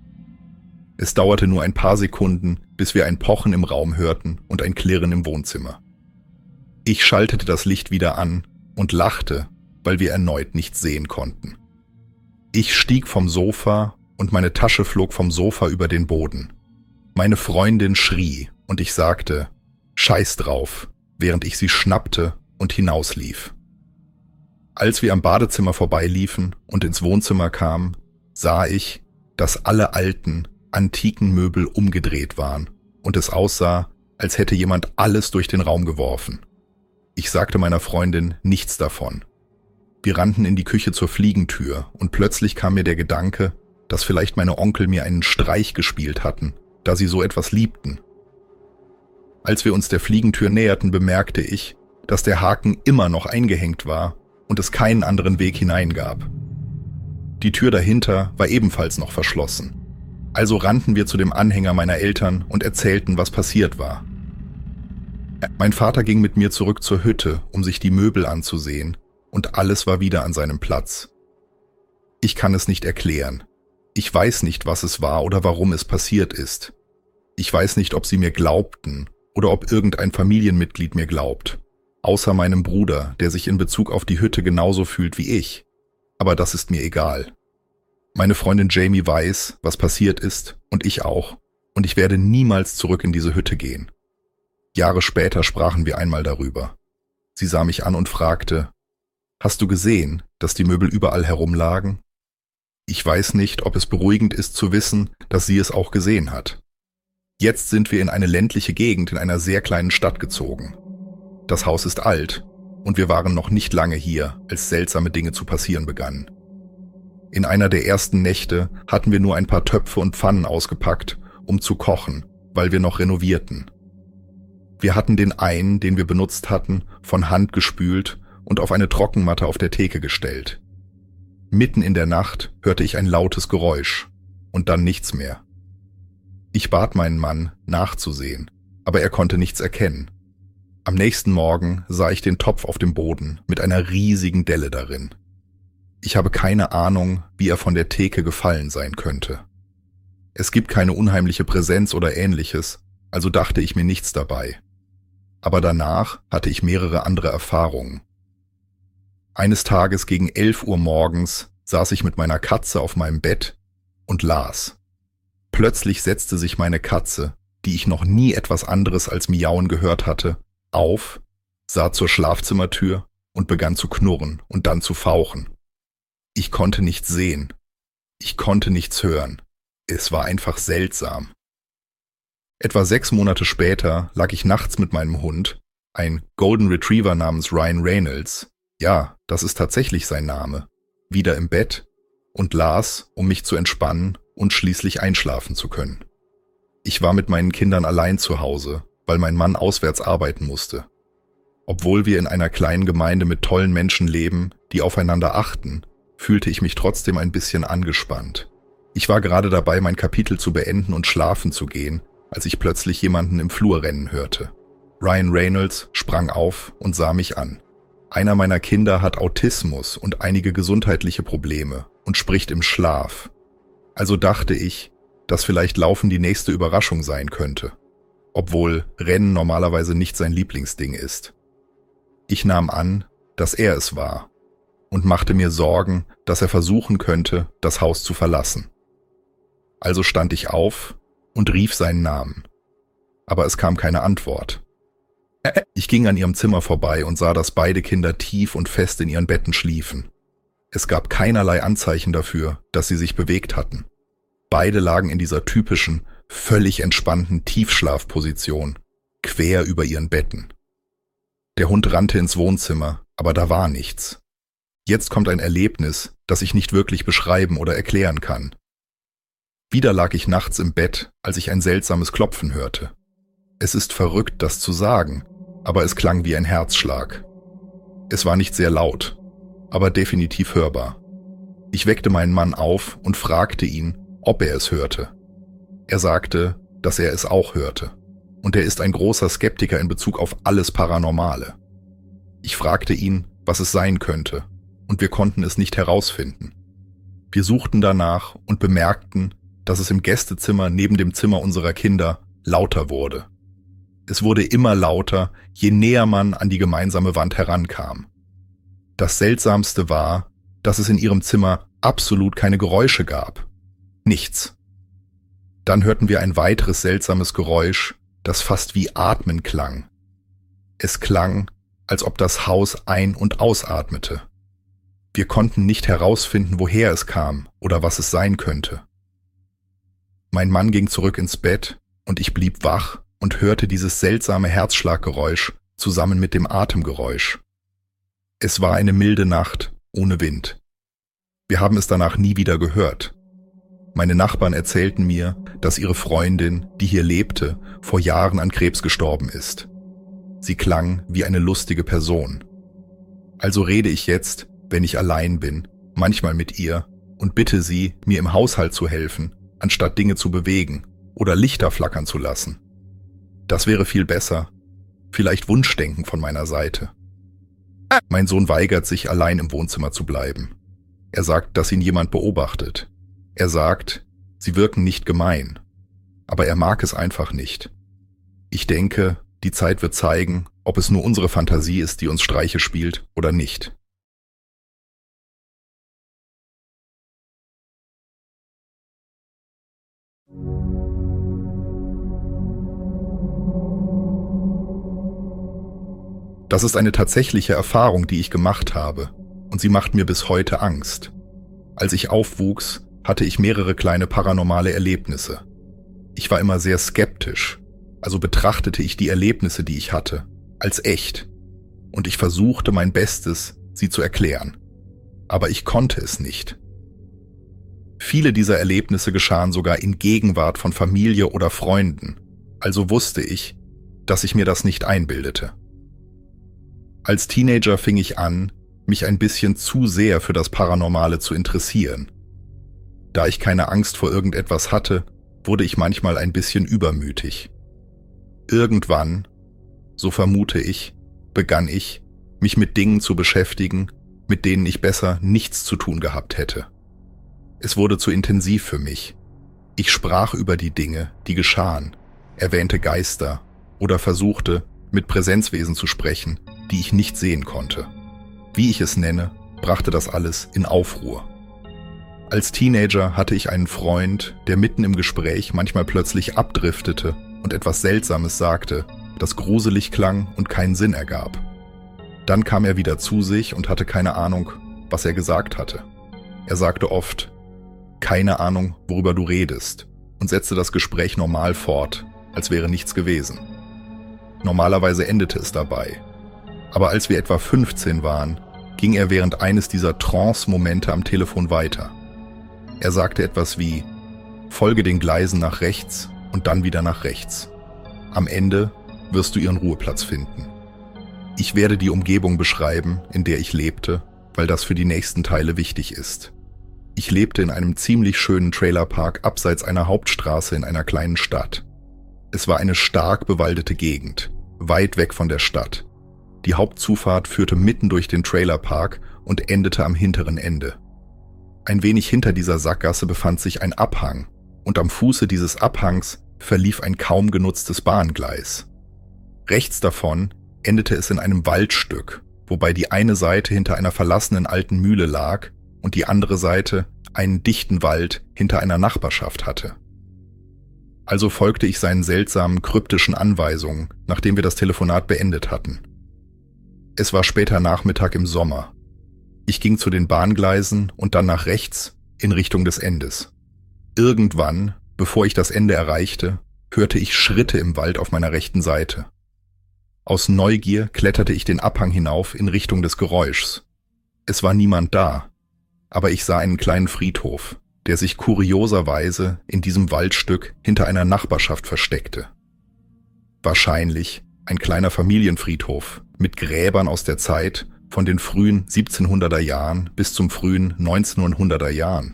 Es dauerte nur ein paar Sekunden, bis wir ein Pochen im Raum hörten und ein Klirren im Wohnzimmer. Ich schaltete das Licht wieder an und lachte, weil wir erneut nichts sehen konnten. Ich stieg vom Sofa und meine Tasche flog vom Sofa über den Boden. Meine Freundin schrie und ich sagte, Scheiß drauf, während ich sie schnappte und hinauslief. Als wir am Badezimmer vorbeiliefen und ins Wohnzimmer kamen, sah ich, dass alle alten, antiken Möbel umgedreht waren und es aussah, als hätte jemand alles durch den Raum geworfen. Ich sagte meiner Freundin nichts davon. Wir rannten in die Küche zur Fliegentür und plötzlich kam mir der Gedanke, dass vielleicht meine Onkel mir einen Streich gespielt hatten, da sie so etwas liebten. Als wir uns der Fliegentür näherten, bemerkte ich, dass der Haken immer noch eingehängt war und es keinen anderen Weg hineingab. Die Tür dahinter war ebenfalls noch verschlossen. Also rannten wir zu dem Anhänger meiner Eltern und erzählten, was passiert war. Mein Vater ging mit mir zurück zur Hütte, um sich die Möbel anzusehen, und alles war wieder an seinem Platz. Ich kann es nicht erklären. Ich weiß nicht, was es war oder warum es passiert ist. Ich weiß nicht, ob sie mir glaubten oder ob irgendein Familienmitglied mir glaubt. Außer meinem Bruder, der sich in Bezug auf die Hütte genauso fühlt wie ich. Aber das ist mir egal. Meine Freundin Jamie weiß, was passiert ist, und ich auch. Und ich werde niemals zurück in diese Hütte gehen. Jahre später sprachen wir einmal darüber. Sie sah mich an und fragte, »Hast du gesehen, dass die Möbel überall herumlagen?« Ich weiß nicht, ob es beruhigend ist zu wissen, dass sie es auch gesehen hat. Jetzt sind wir in eine ländliche Gegend in einer sehr kleinen Stadt gezogen. Das Haus ist alt und wir waren noch nicht lange hier, als seltsame Dinge zu passieren begannen. In einer der ersten Nächte hatten wir nur ein paar Töpfe und Pfannen ausgepackt, um zu kochen, weil wir noch renovierten. Wir hatten den einen, den wir benutzt hatten, von Hand gespült und auf eine Trockenmatte auf der Theke gestellt. Mitten in der Nacht hörte ich ein lautes Geräusch und dann nichts mehr. Ich bat meinen Mann, nachzusehen, aber er konnte nichts erkennen. Am nächsten Morgen sah ich den Topf auf dem Boden mit einer riesigen Delle darin. Ich habe keine Ahnung, wie er von der Theke gefallen sein könnte. Es gibt keine unheimliche Präsenz oder Ähnliches, also dachte ich mir nichts dabei. Aber danach hatte ich mehrere andere Erfahrungen. Eines Tages gegen 11 Uhr morgens saß ich mit meiner Katze auf meinem Bett und las. Plötzlich setzte sich meine Katze, die ich noch nie etwas anderes als Miauen gehört hatte, auf, sah zur Schlafzimmertür und begann zu knurren und dann zu fauchen. Ich konnte nichts sehen. Ich konnte nichts hören. Es war einfach seltsam. Etwa 6 Monate später lag ich nachts mit meinem Hund, ein Golden Retriever namens Ryan Reynolds, ja, das ist tatsächlich sein Name, wieder im Bett und las, um mich zu entspannen und schließlich einschlafen zu können. Ich war mit meinen Kindern allein zu Hause, weil mein Mann auswärts arbeiten musste. Obwohl wir in einer kleinen Gemeinde mit tollen Menschen leben, die aufeinander achten, fühlte ich mich trotzdem ein bisschen angespannt. Ich war gerade dabei, mein Kapitel zu beenden und schlafen zu gehen, als ich plötzlich jemanden im Flur rennen hörte. Ryan Reynolds sprang auf und sah mich an. Einer meiner Kinder hat Autismus und einige gesundheitliche Probleme und spricht im Schlaf. Also dachte ich, dass vielleicht Laufen die nächste Überraschung sein könnte, obwohl Rennen normalerweise nicht sein Lieblingsding ist. Ich nahm an, dass er es war und machte mir Sorgen, dass er versuchen könnte, das Haus zu verlassen. Also stand ich auf und rief seinen Namen. Aber es kam keine Antwort. Ich ging an ihrem Zimmer vorbei und sah, dass beide Kinder tief und fest in ihren Betten schliefen. Es gab keinerlei Anzeichen dafür, dass sie sich bewegt hatten. Beide lagen in dieser typischen, völlig entspannten Tiefschlafposition, quer über ihren Betten. Der Hund rannte ins Wohnzimmer, aber da war nichts. Jetzt kommt ein Erlebnis, das ich nicht wirklich beschreiben oder erklären kann. Wieder lag ich nachts im Bett, als ich ein seltsames Klopfen hörte. Es ist verrückt, das zu sagen, aber es klang wie ein Herzschlag. Es war nicht sehr laut, aber definitiv hörbar. Ich weckte meinen Mann auf und fragte ihn, ob er es hörte. Er sagte, dass er es auch hörte. Und er ist ein großer Skeptiker in Bezug auf alles Paranormale. Ich fragte ihn, was es sein könnte, und wir konnten es nicht herausfinden. Wir suchten danach und bemerkten, dass es im Gästezimmer neben dem Zimmer unserer Kinder lauter wurde. Es wurde immer lauter, je näher man an die gemeinsame Wand herankam. Das Seltsamste war, dass es in ihrem Zimmer absolut keine Geräusche gab. Nichts. Dann hörten wir ein weiteres seltsames Geräusch, das fast wie Atmen klang. Es klang, als ob das Haus ein- und ausatmete. Wir konnten nicht herausfinden, woher es kam oder was es sein könnte. Mein Mann ging zurück ins Bett und ich blieb wach und hörte dieses seltsame Herzschlaggeräusch zusammen mit dem Atemgeräusch. Es war eine milde Nacht, ohne Wind. Wir haben es danach nie wieder gehört. Meine Nachbarn erzählten mir, dass ihre Freundin, die hier lebte, vor Jahren an Krebs gestorben ist. Sie klang wie eine lustige Person. Also rede ich jetzt, wenn ich allein bin, manchmal mit ihr und bitte sie, mir im Haushalt zu helfen, anstatt Dinge zu bewegen oder Lichter flackern zu lassen. Das wäre viel besser. Vielleicht Wunschdenken von meiner Seite. Mein Sohn weigert sich, allein im Wohnzimmer zu bleiben. Er sagt, dass ihn jemand beobachtet. Er sagt, sie wirken nicht gemein. Aber er mag es einfach nicht. Ich denke, die Zeit wird zeigen, ob es nur unsere Fantasie ist, die uns Streiche spielt oder nicht. Das ist eine tatsächliche Erfahrung, die ich gemacht habe, und sie macht mir bis heute Angst. Als ich aufwuchs, hatte ich mehrere kleine paranormale Erlebnisse. Ich war immer sehr skeptisch, also betrachtete ich die Erlebnisse, die ich hatte, als echt, und ich versuchte mein Bestes, sie zu erklären. Aber ich konnte es nicht. Viele dieser Erlebnisse geschahen sogar in Gegenwart von Familie oder Freunden, also wusste ich, dass ich mir das nicht einbildete. Als Teenager fing ich an, mich ein bisschen zu sehr für das Paranormale zu interessieren. Da ich keine Angst vor irgendetwas hatte, wurde ich manchmal ein bisschen übermütig. Irgendwann, so vermute ich, begann ich, mich mit Dingen zu beschäftigen, mit denen ich besser nichts zu tun gehabt hätte. Es wurde zu intensiv für mich. Ich sprach über die Dinge, die geschahen, erwähnte Geister oder versuchte, mit Präsenzwesen zu sprechen, die ich nicht sehen konnte. Wie ich es nenne, brachte das alles in Aufruhr. Als Teenager hatte ich einen Freund, der mitten im Gespräch manchmal plötzlich abdriftete und etwas Seltsames sagte, das gruselig klang und keinen Sinn ergab. Dann kam er wieder zu sich und hatte keine Ahnung, was er gesagt hatte. Er sagte oft, keine Ahnung, worüber du redest, und setzte das Gespräch normal fort, als wäre nichts gewesen. Normalerweise endete es dabei. Aber als wir etwa 15 waren, ging er während eines dieser Trance-Momente am Telefon weiter. Er sagte etwas wie, folge den Gleisen nach rechts und dann wieder nach rechts. Am Ende wirst du ihren Ruheplatz finden. Ich werde die Umgebung beschreiben, in der ich lebte, weil das für die nächsten Teile wichtig ist. Ich lebte in einem ziemlich schönen Trailerpark abseits einer Hauptstraße in einer kleinen Stadt. Es war eine stark bewaldete Gegend, weit weg von der Stadt. Die Hauptzufahrt führte mitten durch den Trailerpark und endete am hinteren Ende. Ein wenig hinter dieser Sackgasse befand sich ein Abhang und am Fuße dieses Abhangs verlief ein kaum genutztes Bahngleis. Rechts davon endete es in einem Waldstück, wobei die eine Seite hinter einer verlassenen alten Mühle lag und die andere Seite einen dichten Wald hinter einer Nachbarschaft hatte. Also folgte ich seinen seltsamen, kryptischen Anweisungen, nachdem wir das Telefonat beendet hatten. Es war später Nachmittag im Sommer. Ich ging zu den Bahngleisen und dann nach rechts in Richtung des Endes. Irgendwann, bevor ich das Ende erreichte, hörte ich Schritte im Wald auf meiner rechten Seite. Aus Neugier kletterte ich den Abhang hinauf in Richtung des Geräuschs. Es war niemand da, aber ich sah einen kleinen Friedhof, der sich kurioserweise in diesem Waldstück hinter einer Nachbarschaft versteckte. Wahrscheinlich ein kleiner Familienfriedhof mit Gräbern aus der Zeit von den frühen 1700er Jahren bis zum frühen 1900er Jahren.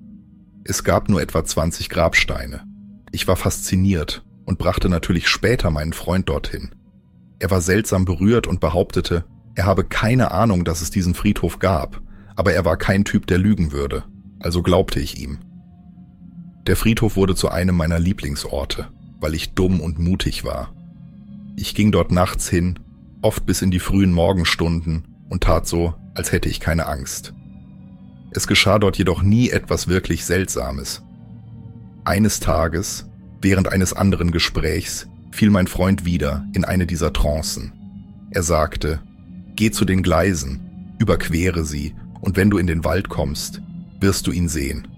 Es gab nur etwa 20 Grabsteine. Ich war fasziniert und brachte natürlich später meinen Freund dorthin. Er war seltsam berührt und behauptete, er habe keine Ahnung, dass es diesen Friedhof gab, aber er war kein Typ, der lügen würde, also glaubte ich ihm. Der Friedhof wurde zu einem meiner Lieblingsorte, weil ich dumm und mutig war. Ich ging dort nachts hin, oft bis in die frühen Morgenstunden und tat so, als hätte ich keine Angst. Es geschah dort jedoch nie etwas wirklich Seltsames. Eines Tages, während eines anderen Gesprächs, fiel mein Freund wieder in eine dieser Trancen. Er sagte, geh zu den Gleisen, überquere sie und wenn du in den Wald kommst, wirst du ihn sehen.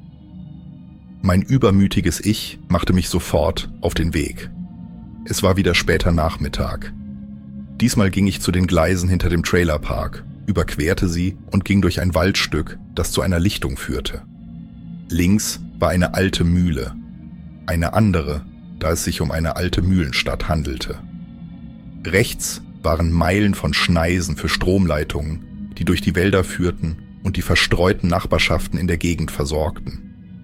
Mein übermütiges Ich machte mich sofort auf den Weg. Es war wieder später Nachmittag. Diesmal ging ich zu den Gleisen hinter dem Trailerpark, überquerte sie und ging durch ein Waldstück, das zu einer Lichtung führte. Links war eine alte Mühle, eine andere, da es sich um eine alte Mühlenstadt handelte. Rechts waren Meilen von Schneisen für Stromleitungen, die durch die Wälder führten und die verstreuten Nachbarschaften in der Gegend versorgten.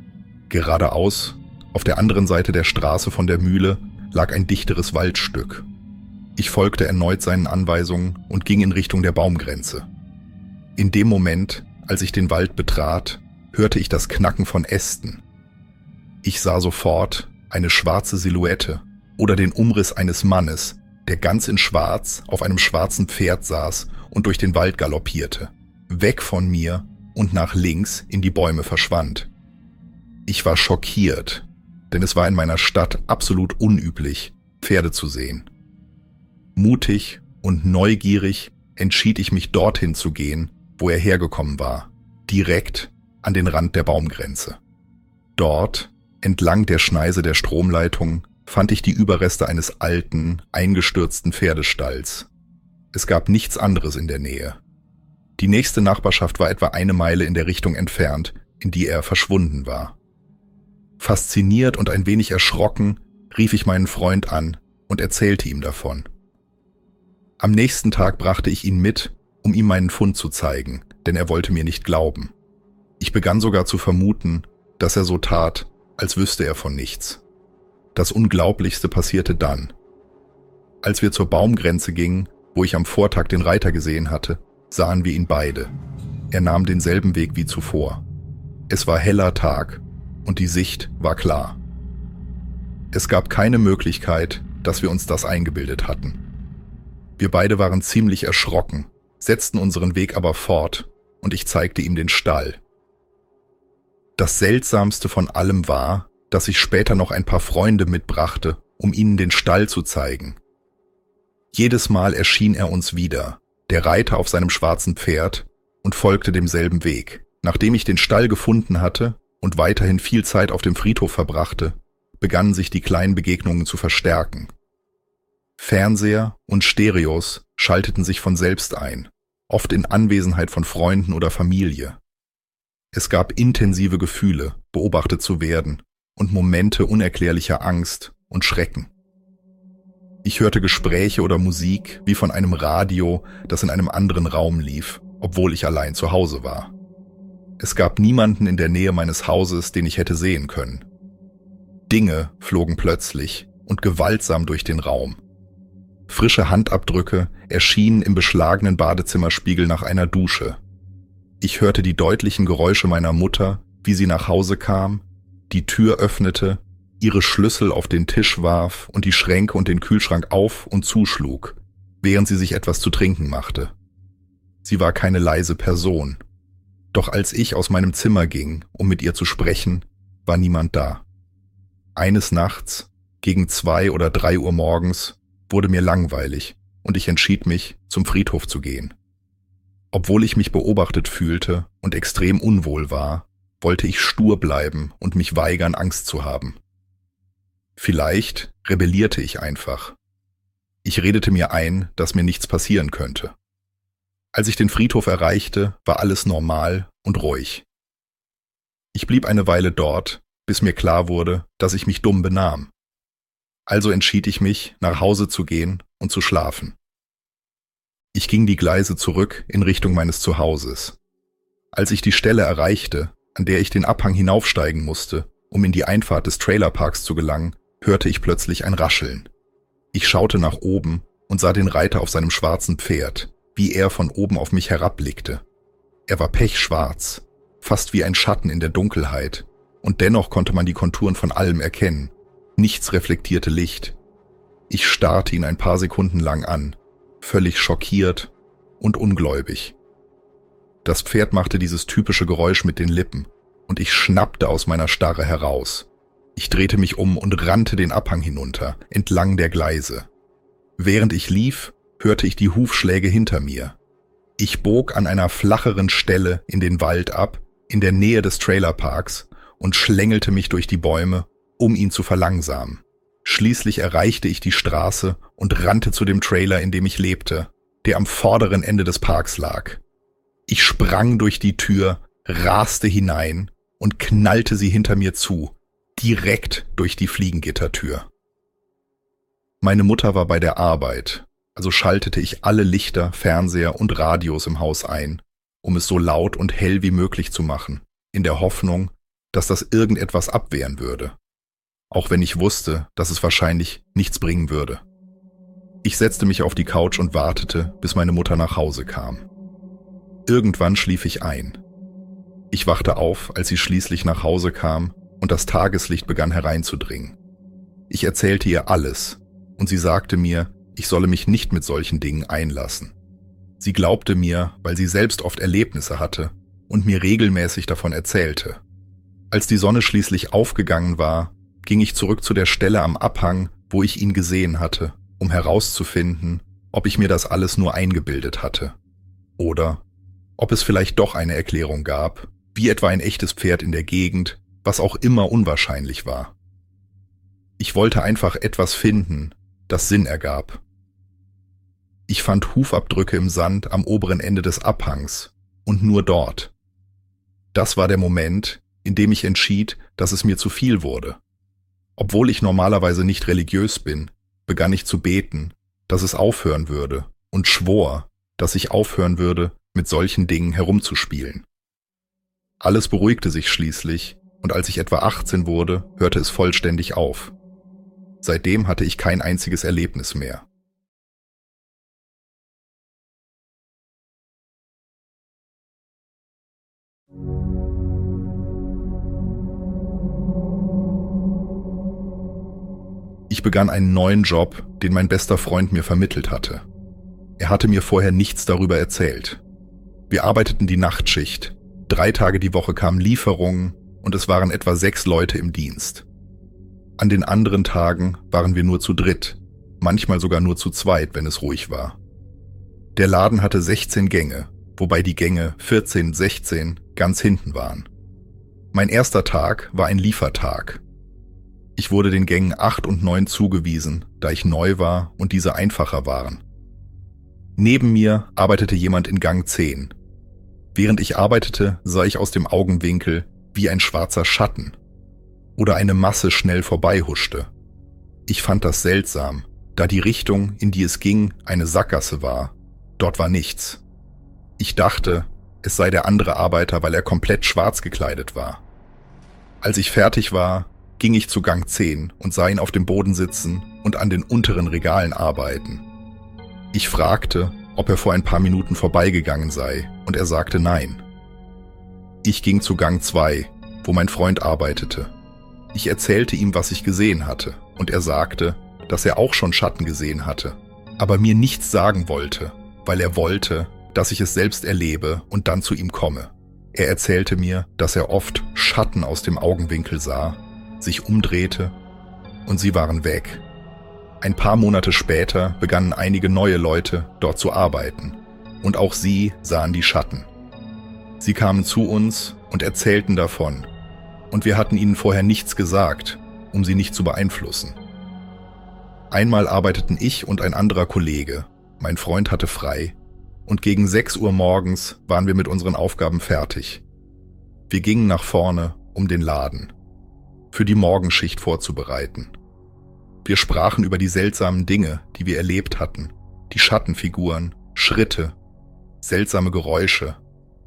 Geradeaus, auf der anderen Seite der Straße von der Mühle, lag ein dichteres Waldstück. Ich folgte erneut seinen Anweisungen und ging in Richtung der Baumgrenze. In dem Moment, als ich den Wald betrat, hörte ich das Knacken von Ästen. Ich sah sofort eine schwarze Silhouette oder den Umriss eines Mannes, der ganz in Schwarz auf einem schwarzen Pferd saß und durch den Wald galoppierte, weg von mir und nach links in die Bäume verschwand. Ich war schockiert, denn es war in meiner Stadt absolut unüblich, Pferde zu sehen. Mutig und neugierig entschied ich mich, dorthin zu gehen, wo er hergekommen war, direkt an den Rand der Baumgrenze. Dort, entlang der Schneise der Stromleitung, fand ich die Überreste eines alten, eingestürzten Pferdestalls. Es gab nichts anderes in der Nähe. Die nächste Nachbarschaft war etwa 1 Meile in der Richtung entfernt, in die er verschwunden war. Fasziniert und ein wenig erschrocken rief ich meinen Freund an und erzählte ihm davon. Am nächsten Tag brachte ich ihn mit, um ihm meinen Fund zu zeigen, denn er wollte mir nicht glauben. Ich begann sogar zu vermuten, dass er so tat, als wüsste er von nichts. Das Unglaublichste passierte dann. Als wir zur Baumgrenze gingen, wo ich am Vortag den Reiter gesehen hatte, sahen wir ihn beide. Er nahm denselben Weg wie zuvor. Es war heller Tag und die Sicht war klar. Es gab keine Möglichkeit, dass wir uns das eingebildet hatten. Wir beide waren ziemlich erschrocken, setzten unseren Weg aber fort und ich zeigte ihm den Stall. Das Seltsamste von allem war, dass ich später noch ein paar Freunde mitbrachte, um ihnen den Stall zu zeigen. Jedes Mal erschien er uns wieder, der Reiter auf seinem schwarzen Pferd, und folgte demselben Weg. Nachdem ich den Stall gefunden hatte und weiterhin viel Zeit auf dem Friedhof verbrachte, begannen sich die kleinen Begegnungen zu verstärken. Fernseher und Stereos schalteten sich von selbst ein, oft in Anwesenheit von Freunden oder Familie. Es gab intensive Gefühle, beobachtet zu werden, und Momente unerklärlicher Angst und Schrecken. Ich hörte Gespräche oder Musik wie von einem Radio, das in einem anderen Raum lief, obwohl ich allein zu Hause war. Es gab niemanden in der Nähe meines Hauses, den ich hätte sehen können. Dinge flogen plötzlich und gewaltsam durch den Raum. Frische Handabdrücke erschienen im beschlagenen Badezimmerspiegel nach einer Dusche. Ich hörte die deutlichen Geräusche meiner Mutter, wie sie nach Hause kam, die Tür öffnete, ihre Schlüssel auf den Tisch warf und die Schränke und den Kühlschrank auf und zuschlug, während sie sich etwas zu trinken machte. Sie war keine leise Person. Doch als ich aus meinem Zimmer ging, um mit ihr zu sprechen, war niemand da. Eines Nachts, gegen 2 oder 3 Uhr morgens, wurde mir langweilig und ich entschied mich, zum Friedhof zu gehen. Obwohl ich mich beobachtet fühlte und extrem unwohl war, wollte ich stur bleiben und mich weigern, Angst zu haben. Vielleicht rebellierte ich einfach. Ich redete mir ein, dass mir nichts passieren könnte. Als ich den Friedhof erreichte, war alles normal und ruhig. Ich blieb eine Weile dort, bis mir klar wurde, dass ich mich dumm benahm. Also entschied ich mich, nach Hause zu gehen und zu schlafen. Ich ging die Gleise zurück in Richtung meines Zuhauses. Als ich die Stelle erreichte, an der ich den Abhang hinaufsteigen musste, um in die Einfahrt des Trailerparks zu gelangen, hörte ich plötzlich ein Rascheln. Ich schaute nach oben und sah den Reiter auf seinem schwarzen Pferd, wie er von oben auf mich herabblickte. Er war pechschwarz, fast wie ein Schatten in der Dunkelheit, und dennoch konnte man die Konturen von allem erkennen. Nichts reflektierte Licht. Ich starrte ihn ein paar Sekunden lang an, völlig schockiert und ungläubig. Das Pferd machte dieses typische Geräusch mit den Lippen und ich schnappte aus meiner Starre heraus. Ich drehte mich um und rannte den Abhang hinunter, entlang der Gleise. Während ich lief, hörte ich die Hufschläge hinter mir. Ich bog an einer flacheren Stelle in den Wald ab, in der Nähe des Trailerparks, und schlängelte mich durch die Bäume, um ihn zu verlangsamen. Schließlich erreichte ich die Straße und rannte zu dem Trailer, in dem ich lebte, der am vorderen Ende des Parks lag. Ich sprang durch die Tür, raste hinein und knallte sie hinter mir zu, direkt durch die Fliegengittertür. Meine Mutter war bei der Arbeit, also schaltete ich alle Lichter, Fernseher und Radios im Haus ein, um es so laut und hell wie möglich zu machen, in der Hoffnung, dass das irgendetwas abwehren würde, auch wenn ich wusste, dass es wahrscheinlich nichts bringen würde. Ich setzte mich auf die Couch und wartete, bis meine Mutter nach Hause kam. Irgendwann schlief ich ein. Ich wachte auf, als sie schließlich nach Hause kam und das Tageslicht begann hereinzudringen. Ich erzählte ihr alles und sie sagte mir, ich solle mich nicht mit solchen Dingen einlassen. Sie glaubte mir, weil sie selbst oft Erlebnisse hatte und mir regelmäßig davon erzählte. Als die Sonne schließlich aufgegangen war, ging ich zurück zu der Stelle am Abhang, wo ich ihn gesehen hatte, um herauszufinden, ob ich mir das alles nur eingebildet hatte. Oder ob es vielleicht doch eine Erklärung gab, wie etwa ein echtes Pferd in der Gegend, was auch immer unwahrscheinlich war. Ich wollte einfach etwas finden, das Sinn ergab. Ich fand Hufabdrücke im Sand am oberen Ende des Abhangs und nur dort. Das war der Moment, in dem ich entschied, dass es mir zu viel wurde. Obwohl ich normalerweise nicht religiös bin, begann ich zu beten, dass es aufhören würde und schwor, dass ich aufhören würde, mit solchen Dingen herumzuspielen. Alles beruhigte sich schließlich und als ich etwa 18 wurde, hörte es vollständig auf. Seitdem hatte ich kein einziges Erlebnis mehr. Ich begann einen neuen Job, den mein bester Freund mir vermittelt hatte. Er hatte mir vorher nichts darüber erzählt. Wir arbeiteten die Nachtschicht. 3 Tage die Woche kamen Lieferungen und es waren etwa 6 Leute im Dienst. An den anderen Tagen waren wir nur zu dritt, manchmal sogar nur zu zweit, wenn es ruhig war. Der Laden hatte 16 Gänge, wobei die Gänge 14, 16 ganz hinten waren. Mein erster Tag war ein Liefertag. Ich wurde den Gängen 8 und 9 zugewiesen, da ich neu war und diese einfacher waren. Neben mir arbeitete jemand in Gang 10. Während ich arbeitete, sah ich aus dem Augenwinkel, wie ein schwarzer Schatten oder eine Masse schnell vorbeihuschte. Ich fand das seltsam, da die Richtung, in die es ging, eine Sackgasse war. Dort war nichts. Ich dachte, es sei der andere Arbeiter, weil er komplett schwarz gekleidet war. Als ich fertig war, ging ich zu Gang 10 und sah ihn auf dem Boden sitzen und an den unteren Regalen arbeiten. Ich fragte, ob er vor ein paar Minuten vorbeigegangen sei, und er sagte nein. Ich ging zu Gang 2, wo mein Freund arbeitete. Ich erzählte ihm, was ich gesehen hatte, und er sagte, dass er auch schon Schatten gesehen hatte, aber mir nichts sagen wollte, weil er wollte, dass ich es selbst erlebe und dann zu ihm komme. Er erzählte mir, dass er oft Schatten aus dem Augenwinkel sah, sich umdrehte und sie waren weg. Ein paar Monate später begannen einige neue Leute dort zu arbeiten und auch sie sahen die Schatten. Sie kamen zu uns und erzählten davon und wir hatten ihnen vorher nichts gesagt, um sie nicht zu beeinflussen. Einmal arbeiteten ich und ein anderer Kollege, mein Freund hatte frei, und gegen 6 Uhr morgens waren wir mit unseren Aufgaben fertig. Wir gingen nach vorne, um den Laden für die Morgenschicht vorzubereiten. Wir sprachen über die seltsamen Dinge, die wir erlebt hatten, die Schattenfiguren, Schritte, seltsame Geräusche.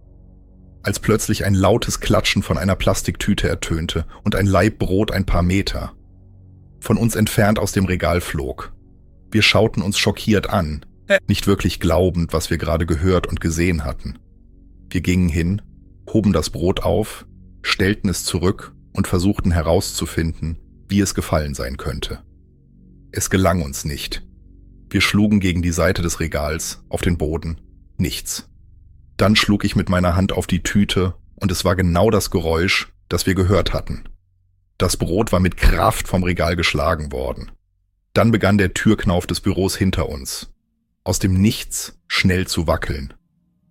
Als plötzlich ein lautes Klatschen von einer Plastiktüte ertönte und ein Laib Brot ein paar Meter von uns entfernt aus dem Regal flog. Wir schauten uns schockiert an, nicht wirklich glaubend, was wir gerade gehört und gesehen hatten. Wir gingen hin, hoben das Brot auf, stellten es zurück und versuchten herauszufinden, wie es gefallen sein könnte. Es gelang uns nicht. Wir schlugen gegen die Seite des Regals, auf den Boden, nichts. Dann schlug ich mit meiner Hand auf die Tüte und es war genau das Geräusch, das wir gehört hatten. Das Brot war mit Kraft vom Regal geschlagen worden. Dann begann der Türknauf des Büros hinter uns, aus dem Nichts schnell zu wackeln.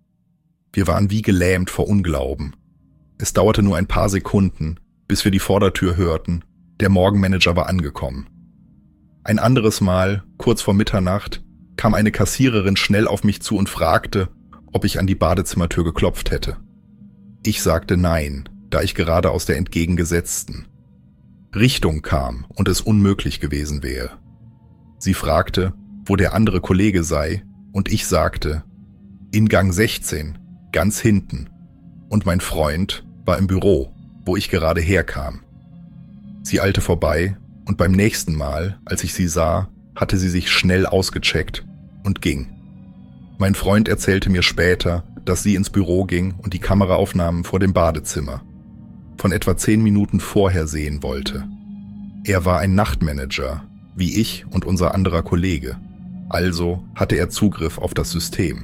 Wir waren wie gelähmt vor Unglauben. Es dauerte nur ein paar Sekunden, bis wir die Vordertür hörten, der Morgenmanager war angekommen. Ein anderes Mal, kurz vor Mitternacht, kam eine Kassiererin schnell auf mich zu und fragte, ob ich an die Badezimmertür geklopft hätte. Ich sagte nein, da ich gerade aus der entgegengesetzten Richtung kam und es unmöglich gewesen wäre. Sie fragte, wo der andere Kollege sei, und ich sagte, in Gang 16, ganz hinten, und mein Freund war im Büro, wo ich gerade herkam. Sie eilte vorbei und beim nächsten Mal, als ich sie sah, hatte sie sich schnell ausgecheckt und ging. Mein Freund erzählte mir später, dass sie ins Büro ging und die Kameraaufnahmen vor dem Badezimmer von etwa 10 Minuten vorher sehen wollte. Er war ein Nachtmanager, wie ich und unser anderer Kollege, also hatte er Zugriff auf das System.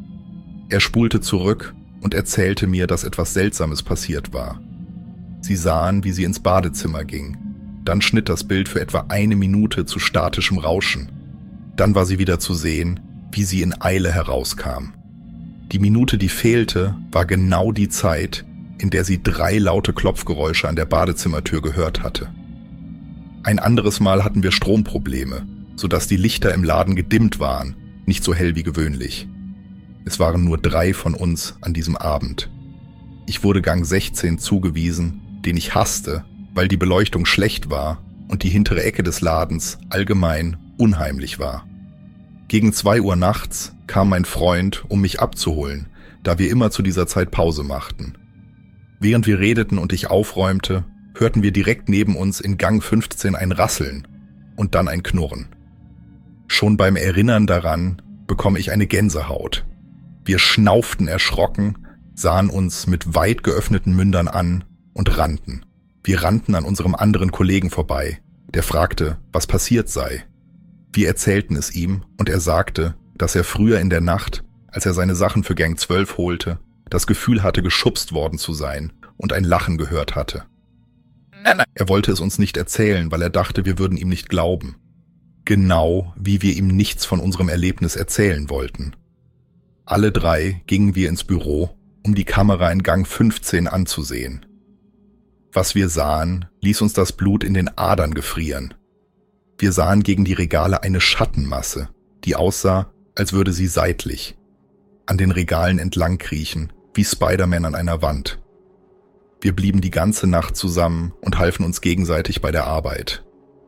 Er spulte zurück und erzählte mir, dass etwas Seltsames passiert war. Sie sahen, wie sie ins Badezimmer ging. Dann schnitt das Bild für etwa 1 Minute zu statischem Rauschen. Dann war sie wieder zu sehen, wie sie in Eile herauskam. Die Minute, die fehlte, war genau die Zeit, in der sie 3 laute Klopfgeräusche an der Badezimmertür gehört hatte. Ein anderes Mal hatten wir Stromprobleme, sodass die Lichter im Laden gedimmt waren, nicht so hell wie gewöhnlich. Es waren nur 3 von uns an diesem Abend. Ich wurde Gang 16 zugewiesen, den ich hasste, weil die Beleuchtung schlecht war und die hintere Ecke des Ladens allgemein unheimlich war. Gegen 2 Uhr nachts kam mein Freund, um mich abzuholen, da wir immer zu dieser Zeit Pause machten. Während wir redeten und ich aufräumte, hörten wir direkt neben uns in Gang 15 ein Rasseln und dann ein Knurren. Schon beim Erinnern daran bekomme ich eine Gänsehaut. Wir schnauften erschrocken, sahen uns mit weit geöffneten Mündern an und rannten. Wir rannten an unserem anderen Kollegen vorbei, der fragte, was passiert sei. Wir erzählten es ihm und er sagte, dass er früher in der Nacht, als er seine Sachen für Gang 12 holte, das Gefühl hatte, geschubst worden zu sein und ein Lachen gehört hatte. Er wollte es uns nicht erzählen, weil er dachte, wir würden ihm nicht glauben. Genau wie wir ihm nichts von unserem Erlebnis erzählen wollten. Alle 3 gingen wir ins Büro, um die Kamera in Gang 15 anzusehen. Was wir sahen, ließ uns das Blut in den Adern gefrieren. Wir sahen gegen die Regale eine Schattenmasse, die aussah, als würde sie seitlich an den Regalen entlang kriechen, wie Spider-Man an einer Wand. Wir blieben die ganze Nacht zusammen und halfen uns gegenseitig bei der Arbeit.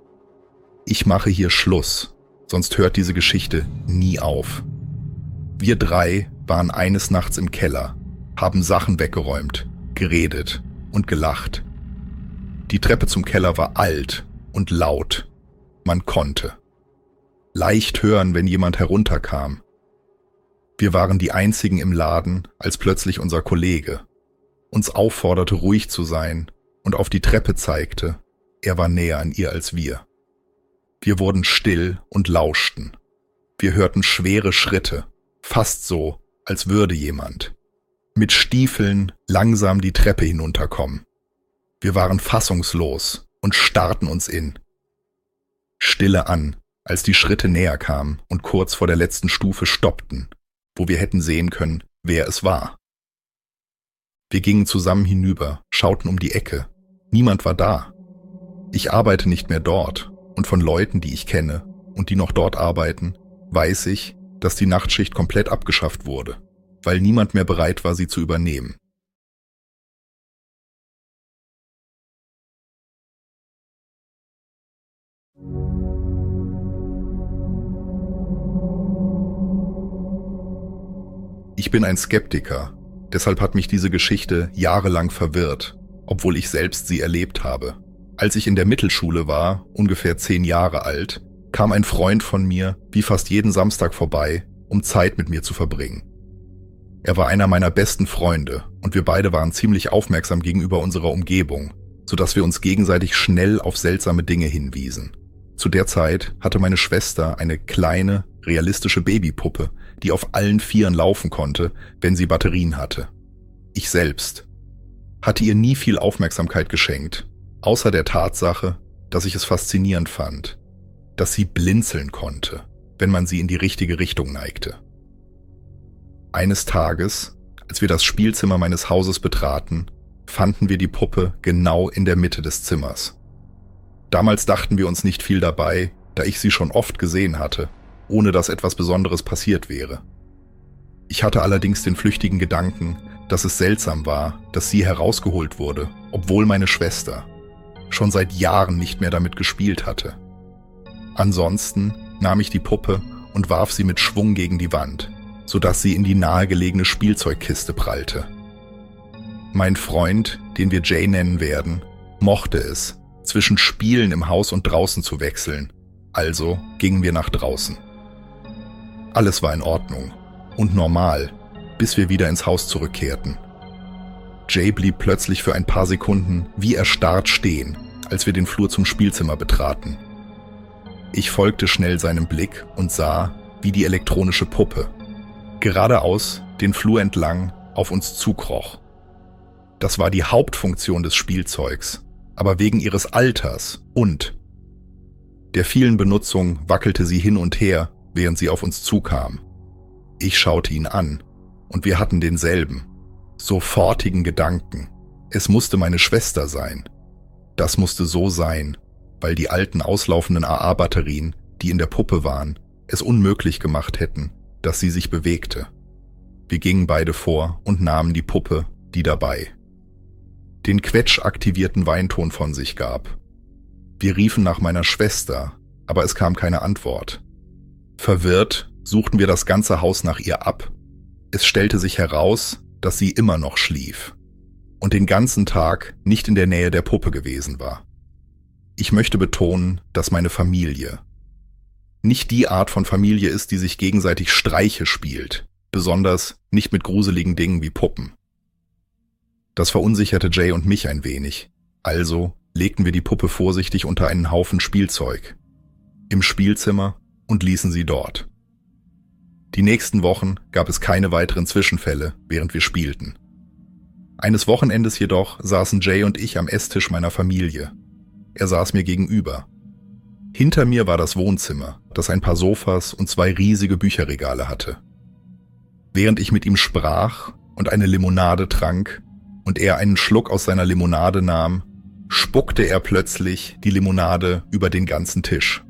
Ich mache hier Schluss, sonst hört diese Geschichte nie auf. Wir 3 waren eines Nachts im Keller, haben Sachen weggeräumt, geredet und gelacht. Die Treppe zum Keller war alt und laut. Man konnte leicht hören, wenn jemand herunterkam. Wir waren die einzigen im Laden, als plötzlich unser Kollege uns aufforderte, ruhig zu sein und auf die Treppe zeigte, er war näher an ihr als wir. Wir wurden still und lauschten. Wir hörten schwere Schritte, fast so, als würde jemand mit Stiefeln langsam die Treppe hinunterkommen. Wir waren fassungslos und starrten uns in Stille an, als die Schritte näher kamen und kurz vor der letzten Stufe stoppten, wo wir hätten sehen können, wer es war. Wir gingen zusammen hinüber, schauten um die Ecke. Niemand war da. Ich arbeite nicht mehr dort und von Leuten, die ich kenne und die noch dort arbeiten, weiß ich, dass die Nachtschicht komplett abgeschafft wurde, weil niemand mehr bereit war, sie zu übernehmen. Ich bin ein Skeptiker, deshalb hat mich diese Geschichte jahrelang verwirrt, obwohl ich selbst sie erlebt habe. Als ich in der Mittelschule war, ungefähr 10 Jahre alt, kam ein Freund von mir wie fast jeden Samstag vorbei, um Zeit mit mir zu verbringen. Er war einer meiner besten Freunde und wir beide waren ziemlich aufmerksam gegenüber unserer Umgebung, sodass wir uns gegenseitig schnell auf seltsame Dinge hinwiesen. Zu der Zeit hatte meine Schwester eine kleine, realistische Babypuppe, die auf allen 4 laufen konnte, wenn sie Batterien hatte. Ich selbst hatte ihr nie viel Aufmerksamkeit geschenkt, außer der Tatsache, dass ich es faszinierend fand, dass sie blinzeln konnte, wenn man sie in die richtige Richtung neigte. Eines Tages, Als wir das Spielzimmer meines Hauses betraten, fanden wir die Puppe genau in der Mitte des Zimmers. Damals dachten wir uns nicht viel dabei, da ich sie schon oft gesehen hatte, ohne dass etwas Besonderes passiert wäre. Ich hatte allerdings den flüchtigen Gedanken, dass es seltsam war, dass sie herausgeholt wurde, obwohl meine Schwester schon seit Jahren nicht mehr damit gespielt hatte. Ansonsten nahm ich die Puppe und warf sie mit Schwung gegen die Wand, sodass sie in die nahegelegene Spielzeugkiste prallte. Mein Freund, den wir Jay nennen werden, mochte es, zwischen Spielen im Haus und draußen zu wechseln, also gingen wir nach draußen. Alles war in Ordnung und normal, bis wir wieder ins Haus zurückkehrten. Jay blieb plötzlich für ein paar Sekunden wie erstarrt stehen, als wir den Flur zum Spielzimmer betraten. Ich folgte schnell seinem Blick und sah, wie die elektronische Puppe geradeaus den Flur entlang auf uns zukroch. Das war die Hauptfunktion des Spielzeugs, aber wegen ihres Alters und der vielen Benutzung wackelte sie hin und her, während sie auf uns zukam. Ich schaute ihn an und wir hatten denselben, sofortigen Gedanken. Es musste meine Schwester sein. Das musste so sein, weil die alten auslaufenden AA-Batterien, die in der Puppe waren, es unmöglich gemacht hätten, dass sie sich bewegte. Wir gingen beide vor und nahmen die Puppe, die dabei den quetschaktivierten Weinton von sich gab. Wir riefen nach meiner Schwester, aber es kam keine Antwort. Verwirrt suchten wir das ganze Haus nach ihr ab. Es stellte sich heraus, dass sie immer noch schlief und den ganzen Tag nicht in der Nähe der Puppe gewesen war. Ich möchte betonen, dass meine Familie nicht die Art von Familie ist, die sich gegenseitig Streiche spielt, besonders nicht mit gruseligen Dingen wie Puppen. Das verunsicherte Jay und mich ein wenig, also legten wir die Puppe vorsichtig unter einen Haufen Spielzeug im Spielzimmer und ließen sie dort. Die nächsten Wochen gab es keine weiteren Zwischenfälle, während wir spielten. Eines Wochenendes jedoch saßen Jay und ich am Esstisch meiner Familie. Er saß mir gegenüber. Hinter mir war das Wohnzimmer, das ein paar Sofas und 2 riesige Bücherregale hatte. Während ich mit ihm sprach und eine Limonade trank und er einen Schluck aus seiner Limonade nahm, spuckte er plötzlich die Limonade über den ganzen Tisch.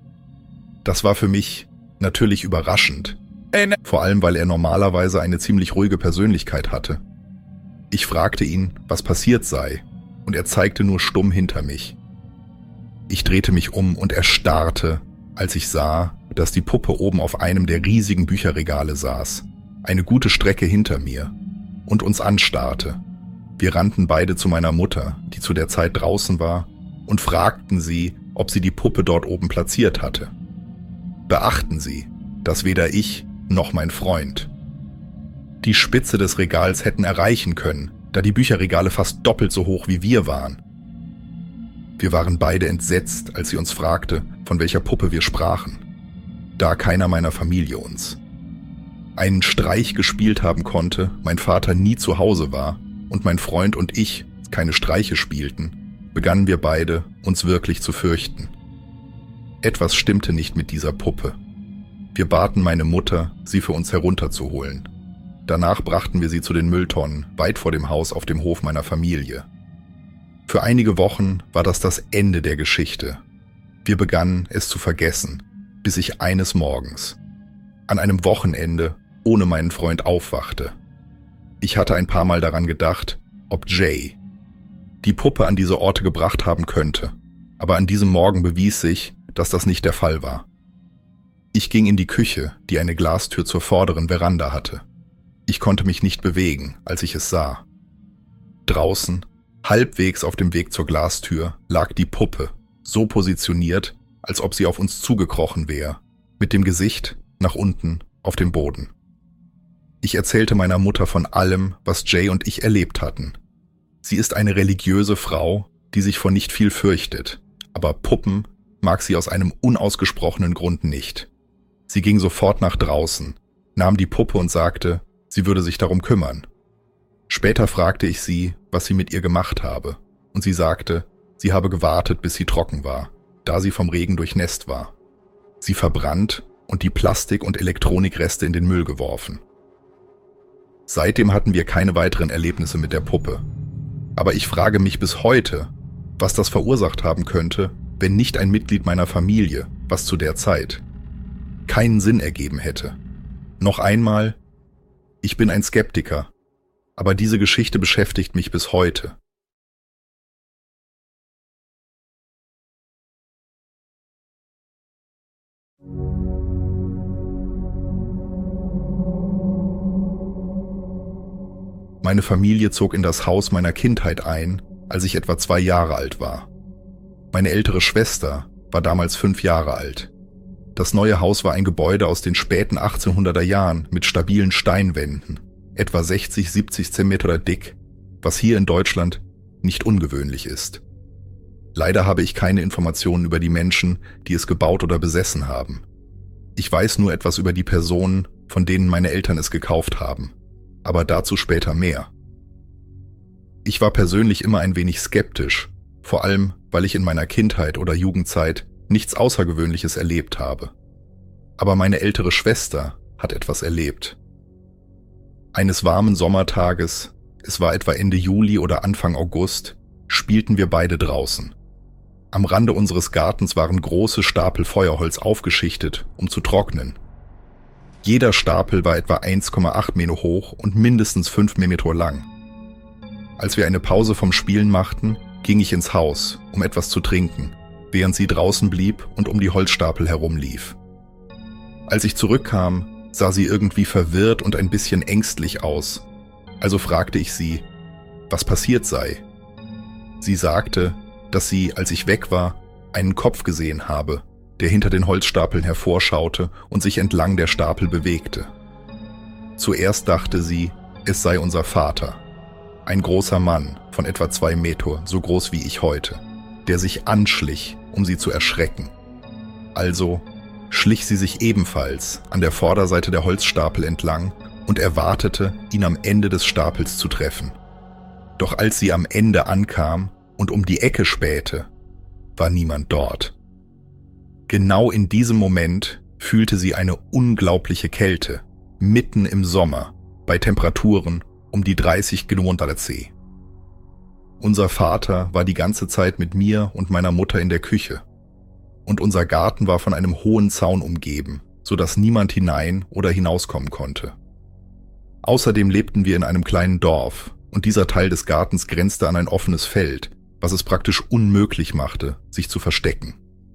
Das war für mich natürlich überraschend, vor allem weil er normalerweise eine ziemlich ruhige Persönlichkeit hatte. Ich fragte ihn, was passiert sei, und er zeigte nur stumm hinter mich. Ich drehte mich um und erstarrte, als ich sah, dass die Puppe oben auf einem der riesigen Bücherregale saß, eine gute Strecke hinter mir, und uns anstarrte. Wir rannten beide zu meiner Mutter, die zu der Zeit draußen war, und fragten sie, ob sie die Puppe dort oben platziert hatte. Beachten Sie, dass weder ich noch mein Freund die Spitze des Regals hätten erreichen können, da die Bücherregale fast doppelt so hoch wie wir waren. Wir waren beide entsetzt, als sie uns fragte, von welcher Puppe wir sprachen, da keiner meiner Familie uns einen Streich gespielt haben konnte, mein Vater nie zu Hause war und mein Freund und ich keine Streiche spielten, begannen wir beide, uns wirklich zu fürchten. Etwas stimmte nicht mit dieser Puppe. Wir baten meine Mutter, sie für uns herunterzuholen. Danach brachten wir sie zu den Mülltonnen, weit vor dem Haus auf dem Hof meiner Familie. Für einige Wochen war das Ende der Geschichte. Wir begannen, es zu vergessen, bis ich eines Morgens, an einem Wochenende, ohne meinen Freund aufwachte. Ich hatte ein paar Mal daran gedacht, ob Jay die Puppe an diese Orte gebracht haben könnte, aber an diesem Morgen bewies sich, dass das nicht der Fall war. Ich ging in die Küche, die eine Glastür zur vorderen Veranda hatte. Ich konnte mich nicht bewegen, als ich es sah. Draußen, halbwegs auf dem Weg zur Glastür, lag die Puppe, so positioniert, als ob sie auf uns zugekrochen wäre, mit dem Gesicht nach unten auf dem Boden. Ich erzählte meiner Mutter von allem, was Jay und ich erlebt hatten. Sie ist eine religiöse Frau, die sich vor nicht viel fürchtet, aber Puppen mag sie aus einem unausgesprochenen Grund nicht. Sie ging sofort nach draußen, nahm die Puppe und sagte, sie würde sich darum kümmern. Später fragte ich sie, was sie mit ihr gemacht habe, und sie sagte, sie habe gewartet, bis sie trocken war, da sie vom Regen durchnässt war. Sie verbrannt und die Plastik- und Elektronikreste in den Müll geworfen. Seitdem hatten wir keine weiteren Erlebnisse mit der Puppe. Aber ich frage mich bis heute, was das verursacht haben könnte, wenn nicht ein Mitglied meiner Familie, was zu der Zeit keinen Sinn ergeben hätte. Noch einmal, ich bin ein Skeptiker, aber diese Geschichte beschäftigt mich bis heute. Meine Familie zog in das Haus meiner Kindheit ein, als ich etwa 2 Jahre alt war. Meine ältere Schwester war damals 5 Jahre alt. Das neue Haus war ein Gebäude aus den späten 1800er Jahren mit stabilen Steinwänden, etwa 60-70 Zentimeter dick, was hier in Deutschland nicht ungewöhnlich ist. Leider habe ich keine Informationen über die Menschen, die es gebaut oder besessen haben. Ich weiß nur etwas über die Personen, von denen meine Eltern es gekauft haben, aber dazu später mehr. Ich war persönlich immer ein wenig skeptisch, vor allem, weil ich in meiner Kindheit oder Jugendzeit nichts Außergewöhnliches erlebt habe. Aber meine ältere Schwester hat etwas erlebt. Eines warmen Sommertages, es war etwa Ende Juli oder Anfang August, spielten wir beide draußen. Am Rande unseres Gartens waren große Stapel Feuerholz aufgeschichtet, um zu trocknen. Jeder Stapel war etwa 1,8 Meter hoch und mindestens 5 Meter lang. Als wir eine Pause vom Spielen machten, ging ich ins Haus, um etwas zu trinken, während sie draußen blieb und um die Holzstapel herumlief. Als ich zurückkam, sah sie irgendwie verwirrt und ein bisschen ängstlich aus. Also fragte ich sie, was passiert sei. Sie sagte, dass sie, als ich weg war, einen Kopf gesehen habe, der hinter den Holzstapeln hervorschaute und sich entlang der Stapel bewegte. Zuerst dachte sie, es sei unser Vater, ein großer Mann von etwa 2 Meter, so groß wie ich heute, der sich anschlich, um sie zu erschrecken. Also schlich sie sich ebenfalls an der Vorderseite der Holzstapel entlang und erwartete, ihn am Ende des Stapels zu treffen. Doch als sie am Ende ankam und um die Ecke spähte, war niemand dort. Genau in diesem Moment fühlte sie eine unglaubliche Kälte, mitten im Sommer, bei Temperaturen um die 30 Grad C. Unser Vater war die ganze Zeit mit mir und meiner Mutter in der Küche. Und unser Garten war von einem hohen Zaun umgeben, sodass niemand hinein oder hinauskommen konnte. Außerdem lebten wir in einem kleinen Dorf und dieser Teil des Gartens grenzte an ein offenes Feld, was es praktisch unmöglich machte, sich zu verstecken.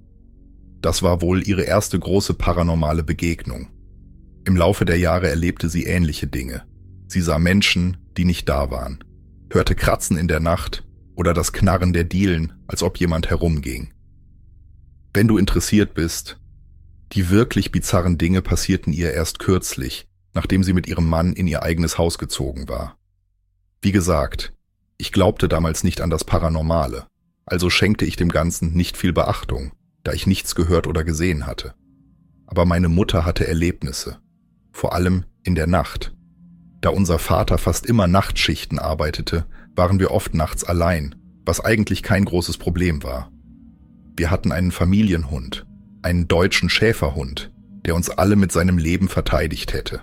Das war wohl ihre erste große paranormale Begegnung. Im Laufe der Jahre erlebte sie ähnliche Dinge. Sie sah Menschen, die nicht da waren, hörte Kratzen in der Nacht oder das Knarren der Dielen, als ob jemand herumging. Wenn du interessiert bist, die wirklich bizarren Dinge passierten ihr erst kürzlich, nachdem sie mit ihrem Mann in ihr eigenes Haus gezogen war. Wie gesagt, ich glaubte damals nicht an das Paranormale, also schenkte ich dem Ganzen nicht viel Beachtung, da ich nichts gehört oder gesehen hatte. Aber meine Mutter hatte Erlebnisse, vor allem in der Nacht. Da unser Vater fast immer Nachtschichten arbeitete, waren wir oft nachts allein, was eigentlich kein großes Problem war. Wir hatten einen Familienhund, einen deutschen Schäferhund, der uns alle mit seinem Leben verteidigt hätte.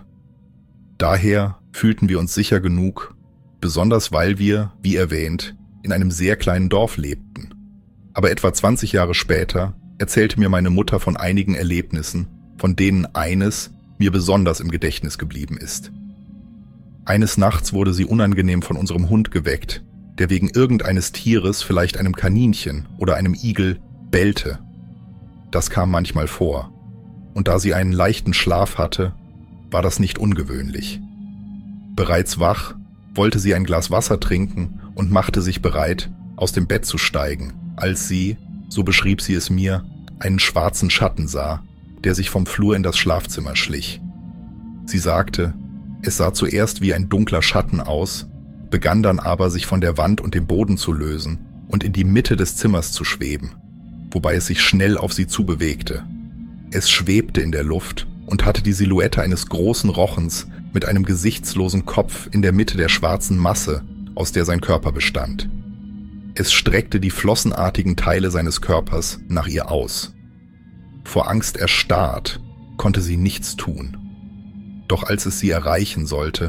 Daher fühlten wir uns sicher genug, besonders weil wir, wie erwähnt, in einem sehr kleinen Dorf lebten. Aber etwa 20 Jahre später erzählte mir meine Mutter von einigen Erlebnissen, von denen eines mir besonders im Gedächtnis geblieben ist. Eines Nachts wurde sie unangenehm von unserem Hund geweckt, der wegen irgendeines Tieres, vielleicht einem Kaninchen oder einem Igel, bellte. Das kam manchmal vor, und da sie einen leichten Schlaf hatte, war das nicht ungewöhnlich. Bereits wach, wollte sie ein Glas Wasser trinken und machte sich bereit, aus dem Bett zu steigen, als sie, so beschrieb sie es mir, einen schwarzen Schatten sah, der sich vom Flur in das Schlafzimmer schlich. Sie sagte, es sah zuerst wie ein dunkler Schatten aus, begann dann aber sich von der Wand und dem Boden zu lösen und in die Mitte des Zimmers zu schweben, wobei es sich schnell auf sie zubewegte. Es schwebte in der Luft und hatte die Silhouette eines großen Rochens mit einem gesichtslosen Kopf in der Mitte der schwarzen Masse, aus der sein Körper bestand. Es streckte die flossenartigen Teile seines Körpers nach ihr aus. Vor Angst erstarrt, konnte sie nichts tun. Doch als es sie erreichen sollte,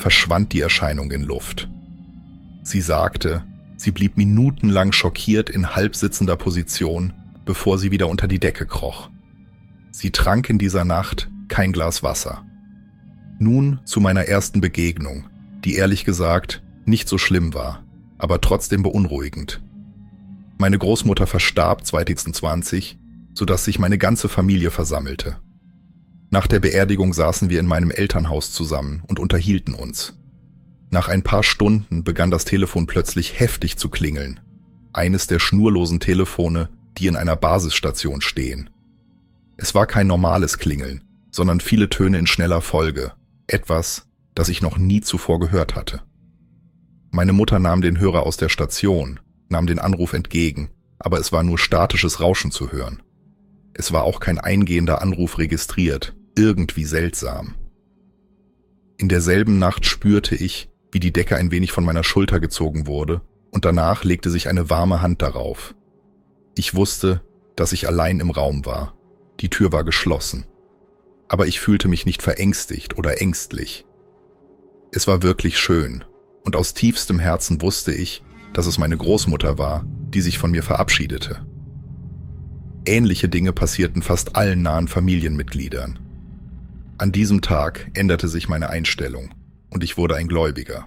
verschwand die Erscheinung in Luft. Sie sagte, sie blieb minutenlang schockiert in halbsitzender Position, bevor sie wieder unter die Decke kroch. Sie trank in dieser Nacht kein Glas Wasser. Nun zu meiner ersten Begegnung, die ehrlich gesagt nicht so schlimm war, aber trotzdem beunruhigend. Meine Großmutter verstarb 2020, sodass sich meine ganze Familie versammelte. Nach der Beerdigung saßen wir in meinem Elternhaus zusammen und unterhielten uns. Nach ein paar Stunden begann das Telefon plötzlich heftig zu klingeln. Eines der schnurlosen Telefone, die in einer Basisstation stehen. Es war kein normales Klingeln, sondern viele Töne in schneller Folge. Etwas, das ich noch nie zuvor gehört hatte. Meine Mutter nahm den Hörer aus der Station, nahm den Anruf entgegen, aber es war nur statisches Rauschen zu hören. Es war auch kein eingehender Anruf registriert, irgendwie seltsam. In derselben Nacht spürte ich, wie die Decke ein wenig von meiner Schulter gezogen wurde und danach legte sich eine warme Hand darauf. Ich wusste, dass ich allein im Raum war. Die Tür war geschlossen. Aber ich fühlte mich nicht verängstigt oder ängstlich. Es war wirklich schön und aus tiefstem Herzen wusste ich, dass es meine Großmutter war, die sich von mir verabschiedete. Ähnliche Dinge passierten fast allen nahen Familienmitgliedern. An diesem Tag änderte sich meine Einstellung und ich wurde ein Gläubiger.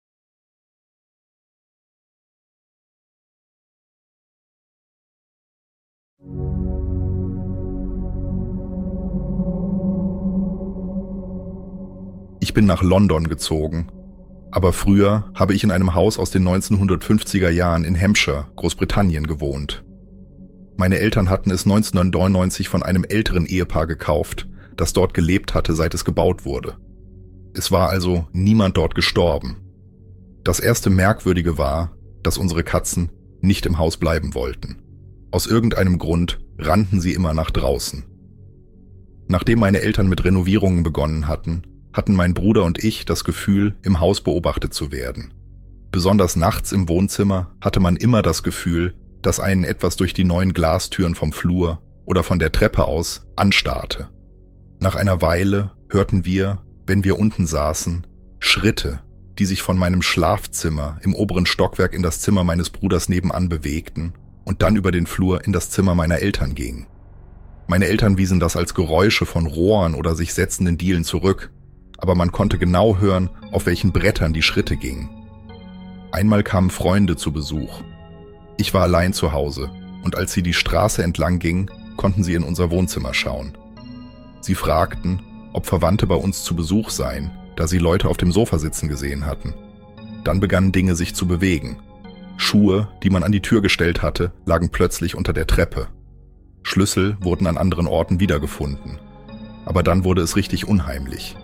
Ich bin nach London gezogen, aber früher habe ich in einem Haus aus den 1950er Jahren in Hampshire, Großbritannien gewohnt. Meine Eltern hatten es 1999 von einem älteren Ehepaar gekauft, das dort gelebt hatte, seit es gebaut wurde. Es war also niemand dort gestorben. Das erste Merkwürdige war, dass unsere Katzen nicht im Haus bleiben wollten. Aus irgendeinem Grund rannten sie immer nach draußen. Nachdem meine Eltern mit Renovierungen begonnen hatten mein Bruder und ich das Gefühl, im Haus beobachtet zu werden. Besonders nachts im Wohnzimmer hatte man immer das Gefühl, dass einen etwas durch die neuen Glastüren vom Flur oder von der Treppe aus anstarrte. Nach einer Weile hörten wir, wenn wir unten saßen, Schritte, die sich von meinem Schlafzimmer im oberen Stockwerk in das Zimmer meines Bruders nebenan bewegten und dann über den Flur in das Zimmer meiner Eltern gingen. Meine Eltern wiesen das als Geräusche von Rohren oder sich setzenden Dielen zurück, aber man konnte genau hören, auf welchen Brettern die Schritte gingen. Einmal kamen Freunde zu Besuch. Ich war allein zu Hause und als sie die Straße entlang gingen, konnten sie in unser Wohnzimmer schauen. Sie fragten, ob Verwandte bei uns zu Besuch seien, da sie Leute auf dem Sofa sitzen gesehen hatten. Dann begannen Dinge sich zu bewegen. Schuhe, die man an die Tür gestellt hatte, lagen plötzlich unter der Treppe. Schlüssel wurden an anderen Orten wiedergefunden. Aber dann wurde es richtig unheimlich.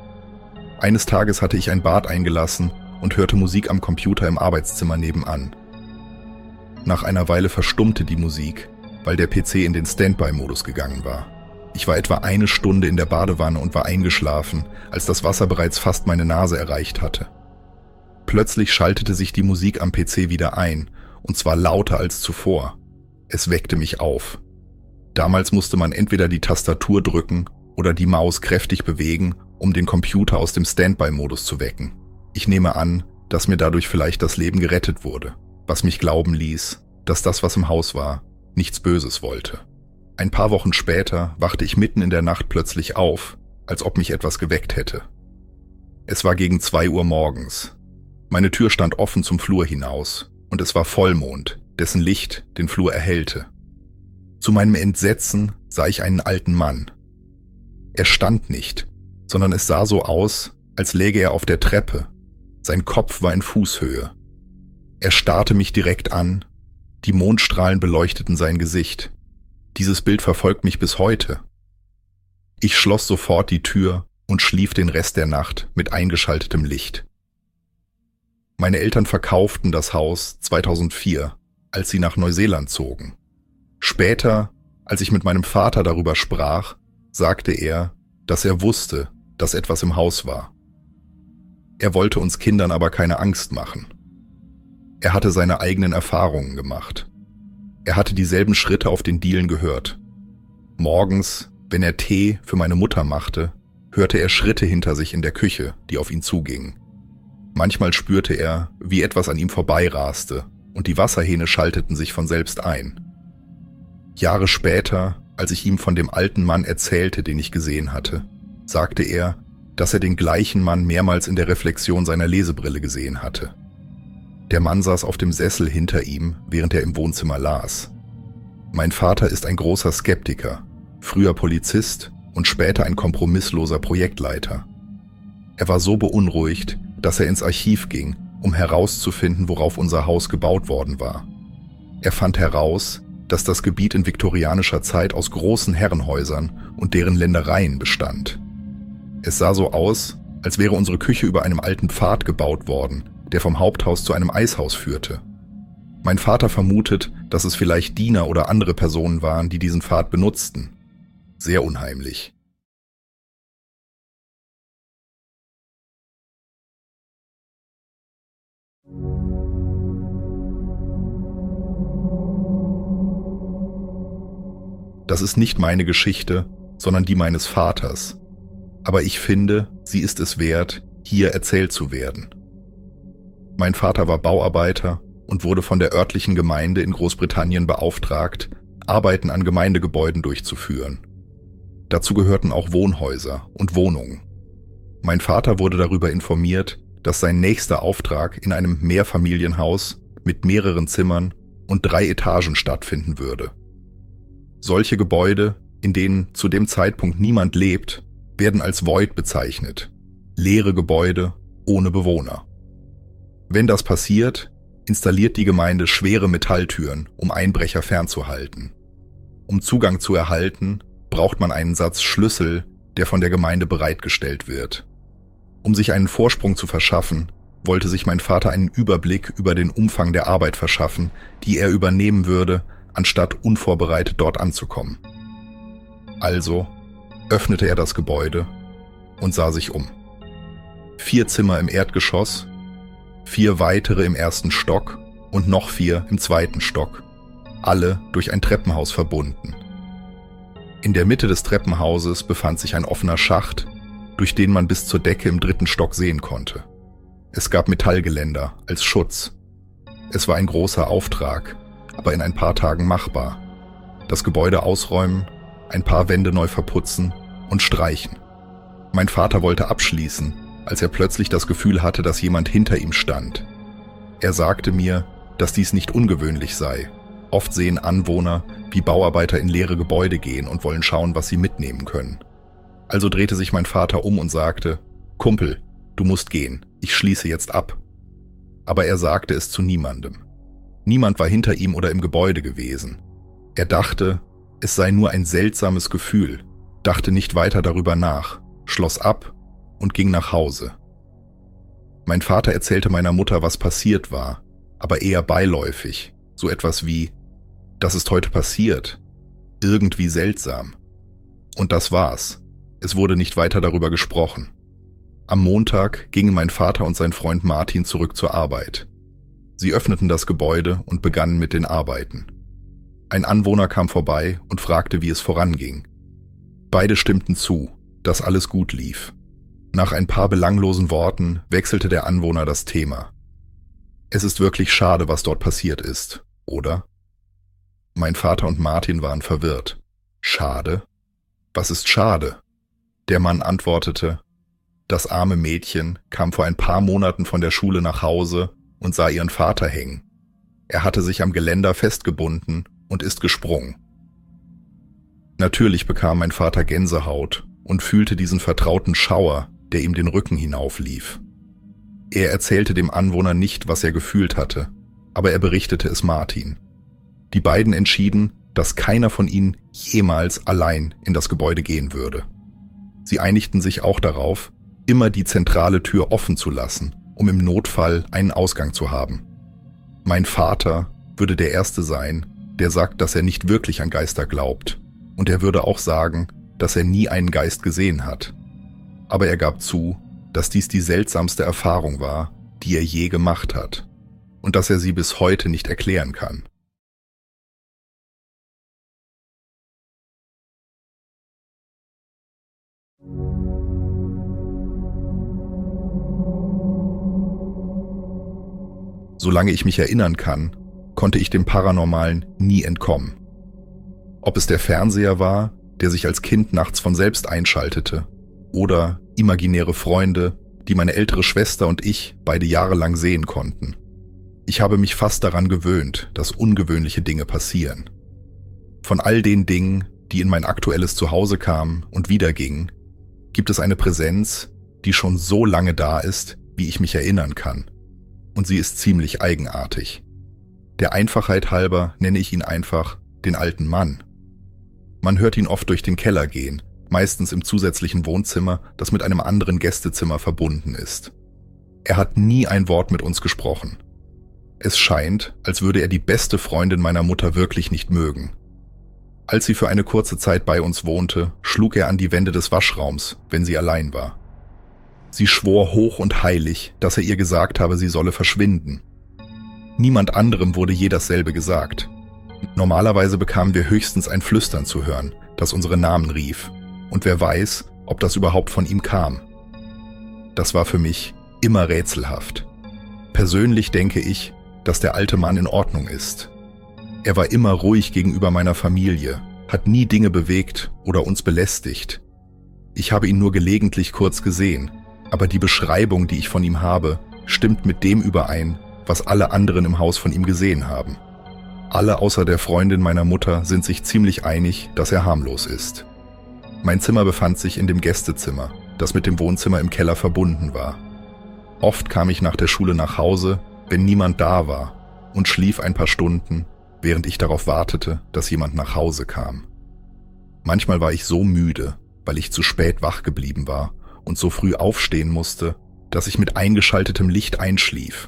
Eines Tages hatte ich ein Bad eingelassen und hörte Musik am Computer im Arbeitszimmer nebenan. Nach einer Weile verstummte die Musik, weil der PC in den Standby-Modus gegangen war. Ich war etwa eine Stunde in der Badewanne und war eingeschlafen, als das Wasser bereits fast meine Nase erreicht hatte. Plötzlich schaltete sich die Musik am PC wieder ein, und zwar lauter als zuvor. Es weckte mich auf. Damals musste man entweder die Tastatur drücken oder die Maus kräftig bewegen, um den Computer aus dem Standby-Modus zu wecken. Ich nehme an, dass mir dadurch vielleicht das Leben gerettet wurde, was mich glauben ließ, dass das, was im Haus war, nichts Böses wollte. Ein paar Wochen später wachte ich mitten in der Nacht plötzlich auf, als ob mich etwas geweckt hätte. Es war gegen 2 Uhr morgens. Meine Tür stand offen zum Flur hinaus und es war Vollmond, dessen Licht den Flur erhellte. Zu meinem Entsetzen sah ich einen alten Mann. Er stand nicht, sondern es sah so aus, als läge er auf der Treppe. Sein Kopf war in Fußhöhe. Er starrte mich direkt an. Die Mondstrahlen beleuchteten sein Gesicht. Dieses Bild verfolgt mich bis heute. Ich schloss sofort die Tür und schlief den Rest der Nacht mit eingeschaltetem Licht. Meine Eltern verkauften das Haus 2004, als sie nach Neuseeland zogen. Später, als ich mit meinem Vater darüber sprach, sagte er, dass er wusste, dass etwas im Haus war. Er wollte uns Kindern aber keine Angst machen. Er hatte seine eigenen Erfahrungen gemacht. Er hatte dieselben Schritte auf den Dielen gehört. Morgens, wenn er Tee für meine Mutter machte, hörte er Schritte hinter sich in der Küche, die auf ihn zugingen. Manchmal spürte er, wie etwas an ihm vorbeiraste, und die Wasserhähne schalteten sich von selbst ein. Jahre später, als ich ihm von dem alten Mann erzählte, den ich gesehen hatte, sagte er, dass er den gleichen Mann mehrmals in der Reflexion seiner Lesebrille gesehen hatte. Der Mann saß auf dem Sessel hinter ihm, während er im Wohnzimmer las. Mein Vater ist ein großer Skeptiker, früher Polizist und später ein kompromissloser Projektleiter. Er war so beunruhigt, dass er ins Archiv ging, um herauszufinden, worauf unser Haus gebaut worden war. Er fand heraus, dass das Gebiet in viktorianischer Zeit aus großen Herrenhäusern und deren Ländereien bestand. Es sah so aus, als wäre unsere Küche über einem alten Pfad gebaut worden, der vom Haupthaus zu einem Eishaus führte. Mein Vater vermutet, dass es vielleicht Diener oder andere Personen waren, die diesen Pfad benutzten. Sehr unheimlich. Das ist nicht meine Geschichte, sondern die meines Vaters. Aber ich finde, sie ist es wert, hier erzählt zu werden. Mein Vater war Bauarbeiter und wurde von der örtlichen Gemeinde in Großbritannien beauftragt, Arbeiten an Gemeindegebäuden durchzuführen. Dazu gehörten auch Wohnhäuser und Wohnungen. Mein Vater wurde darüber informiert, dass sein nächster Auftrag in einem Mehrfamilienhaus mit mehreren Zimmern und 3 Etagen stattfinden würde. Solche Gebäude, in denen zu dem Zeitpunkt niemand lebt, werden als Void bezeichnet. Leere Gebäude ohne Bewohner. Wenn das passiert, installiert die Gemeinde schwere Metalltüren, um Einbrecher fernzuhalten. Um Zugang zu erhalten, braucht man einen Satz Schlüssel, der von der Gemeinde bereitgestellt wird. Um sich einen Vorsprung zu verschaffen, wollte sich mein Vater einen Überblick über den Umfang der Arbeit verschaffen, die er übernehmen würde, anstatt unvorbereitet dort anzukommen. Also öffnete er das Gebäude und sah sich um. 4 Zimmer im Erdgeschoss, 4 weitere im ersten Stock und noch 4 im zweiten Stock, alle durch ein Treppenhaus verbunden. In der Mitte des Treppenhauses befand sich ein offener Schacht, durch den man bis zur Decke im 3. Stock sehen konnte. Es gab Metallgeländer als Schutz. Es war ein großer Auftrag, aber in ein paar Tagen machbar. Das Gebäude ausräumen, ein paar Wände neu verputzen und streichen. Mein Vater wollte abschließen, als er plötzlich das Gefühl hatte, dass jemand hinter ihm stand. Er sagte mir, dass dies nicht ungewöhnlich sei. Oft sehen Anwohner, wie Bauarbeiter in leere Gebäude gehen und wollen schauen, was sie mitnehmen können. Also drehte sich mein Vater um und sagte, »Kumpel, du musst gehen, ich schließe jetzt ab.« Aber er sagte es zu niemandem. Niemand war hinter ihm oder im Gebäude gewesen. Er dachte, es sei nur ein seltsames Gefühl, dachte nicht weiter darüber nach, schloss ab und ging nach Hause. Mein Vater erzählte meiner Mutter, was passiert war, aber eher beiläufig, so etwas wie, das ist heute passiert, irgendwie seltsam. Und das war's. Es wurde nicht weiter darüber gesprochen. Am Montag gingen mein Vater und sein Freund Martin zurück zur Arbeit. Sie öffneten das Gebäude und begannen mit den Arbeiten. Ein Anwohner kam vorbei und fragte, wie es voranging. Beide stimmten zu, dass alles gut lief. Nach ein paar belanglosen Worten wechselte der Anwohner das Thema. Es ist wirklich schade, was dort passiert ist, oder? Mein Vater und Martin waren verwirrt. Schade? Was ist schade? Der Mann antwortete, das arme Mädchen kam vor ein paar Monaten von der Schule nach Hause und sah ihren Vater hängen. Er hatte sich am Geländer festgebunden und ist gesprungen. Natürlich bekam mein Vater Gänsehaut und fühlte diesen vertrauten Schauer, der ihm den Rücken hinauflief. Er erzählte dem Anwohner nicht, was er gefühlt hatte, aber er berichtete es Martin. Die beiden entschieden, dass keiner von ihnen jemals allein in das Gebäude gehen würde. Sie einigten sich auch darauf, immer die zentrale Tür offen zu lassen, um im Notfall einen Ausgang zu haben. Mein Vater würde der Erste sein, der sagt, dass er nicht wirklich an Geister glaubt, und er würde auch sagen, dass er nie einen Geist gesehen hat. Aber er gab zu, dass dies die seltsamste Erfahrung war, die er je gemacht hat, und dass er sie bis heute nicht erklären kann. Solange ich mich erinnern kann, konnte ich dem Paranormalen nie entkommen. Ob es der Fernseher war, der sich als Kind nachts von selbst einschaltete, oder imaginäre Freunde, die meine ältere Schwester und ich beide jahrelang sehen konnten. Ich habe mich fast daran gewöhnt, dass ungewöhnliche Dinge passieren. Von all den Dingen, die in mein aktuelles Zuhause kamen und wieder gingen, gibt es eine Präsenz, die schon so lange da ist, wie ich mich erinnern kann. Und sie ist ziemlich eigenartig. Der Einfachheit halber nenne ich ihn einfach den alten Mann. Man hört ihn oft durch den Keller gehen, meistens im zusätzlichen Wohnzimmer, das mit einem anderen Gästezimmer verbunden ist. Er hat nie ein Wort mit uns gesprochen. Es scheint, als würde er die beste Freundin meiner Mutter wirklich nicht mögen. Als sie für eine kurze Zeit bei uns wohnte, schlug er an die Wände des Waschraums, wenn sie allein war. Sie schwor hoch und heilig, dass er ihr gesagt habe, sie solle verschwinden. Niemand anderem wurde je dasselbe gesagt. Normalerweise bekamen wir höchstens ein Flüstern zu hören, das unsere Namen rief. Und wer weiß, ob das überhaupt von ihm kam. Das war für mich immer rätselhaft. Persönlich denke ich, dass der alte Mann in Ordnung ist. Er war immer ruhig gegenüber meiner Familie, hat nie Dinge bewegt oder uns belästigt. Ich habe ihn nur gelegentlich kurz gesehen, aber die Beschreibung, die ich von ihm habe, stimmt mit dem überein, was alle anderen im Haus von ihm gesehen haben. Alle außer der Freundin meiner Mutter sind sich ziemlich einig, dass er harmlos ist. Mein Zimmer befand sich in dem Gästezimmer, das mit dem Wohnzimmer im Keller verbunden war. Oft kam ich nach der Schule nach Hause, wenn niemand da war, und schlief ein paar Stunden, während ich darauf wartete, dass jemand nach Hause kam. Manchmal war ich so müde, weil ich zu spät wach geblieben war und so früh aufstehen musste, dass ich mit eingeschaltetem Licht einschlief.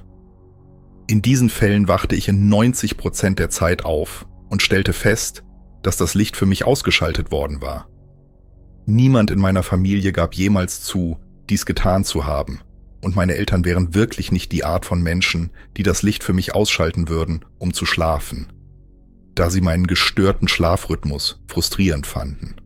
In diesen Fällen wachte ich in 90% der Zeit auf und stellte fest, dass das Licht für mich ausgeschaltet worden war. Niemand in meiner Familie gab jemals zu, dies getan zu haben, und meine Eltern wären wirklich nicht die Art von Menschen, die das Licht für mich ausschalten würden, um zu schlafen, da sie meinen gestörten Schlafrhythmus frustrierend fanden.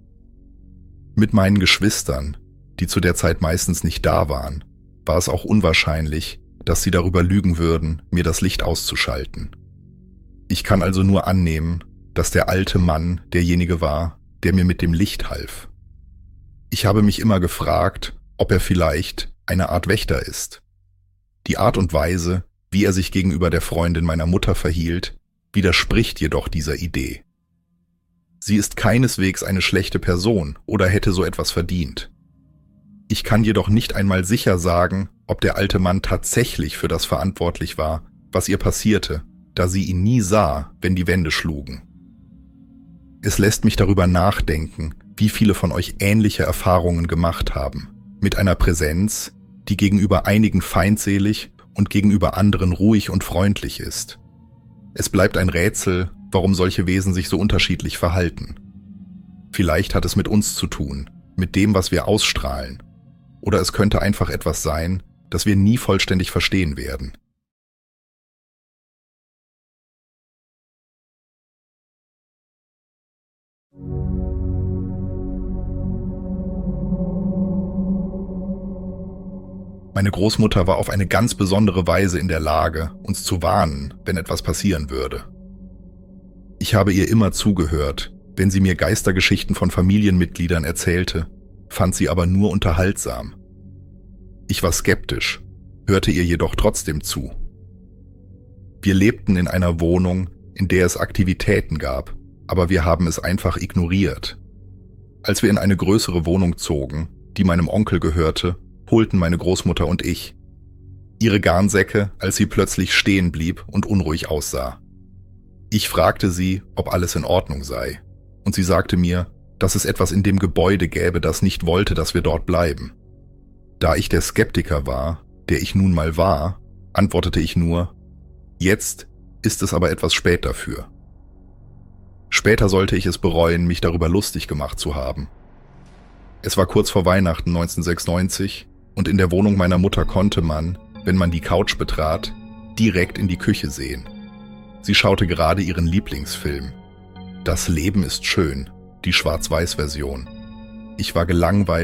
Mit meinen Geschwistern, die zu der Zeit meistens nicht da waren, war es auch unwahrscheinlich, dass sie darüber lügen würden, mir das Licht auszuschalten. Ich kann also nur annehmen, dass der alte Mann derjenige war, der mir mit dem Licht half. Ich habe mich immer gefragt, ob er vielleicht eine Art Wächter ist. Die Art und Weise, wie er sich gegenüber der Freundin meiner Mutter verhielt, widerspricht jedoch dieser Idee. Sie ist keineswegs eine schlechte Person oder hätte so etwas verdient. Ich kann jedoch nicht einmal sicher sagen, ob der alte Mann tatsächlich für das verantwortlich war, was ihr passierte, da sie ihn nie sah, wenn die Wände schlugen. Es lässt mich darüber nachdenken, wie viele von euch ähnliche Erfahrungen gemacht haben, mit einer Präsenz, die gegenüber einigen feindselig und gegenüber anderen ruhig und freundlich ist. Es bleibt ein Rätsel, warum solche Wesen sich so unterschiedlich verhalten. Vielleicht hat es mit uns zu tun, mit dem, was wir ausstrahlen. Oder es könnte einfach etwas sein, das wir nie vollständig verstehen werden. Meine Großmutter war auf eine ganz besondere Weise in der Lage, uns zu warnen, wenn etwas passieren würde. Ich habe ihr immer zugehört, wenn sie mir Geistergeschichten von Familienmitgliedern erzählte, fand sie aber nur unterhaltsam. Ich war skeptisch, hörte ihr jedoch trotzdem zu. Wir lebten in einer Wohnung, in der es Aktivitäten gab, aber wir haben es einfach ignoriert. Als wir in eine größere Wohnung zogen, die meinem Onkel gehörte, holten meine Großmutter und ich ihre Garnsäcke, als sie plötzlich stehen blieb und unruhig aussah. Ich fragte sie, ob alles in Ordnung sei, und sie sagte mir, dass es etwas in dem Gebäude gäbe, das nicht wollte, dass wir dort bleiben. Da ich der Skeptiker war, der ich nun mal war, antwortete ich nur, jetzt ist es aber etwas spät dafür. Später sollte ich es bereuen, mich darüber lustig gemacht zu haben. Es war kurz vor Weihnachten 1996 und in der Wohnung meiner Mutter konnte man, wenn man die Couch betrat, direkt in die Küche sehen. Sie schaute gerade ihren Lieblingsfilm. Das Leben ist schön, die Schwarz-Weiß-Version. Ich war gelangweilt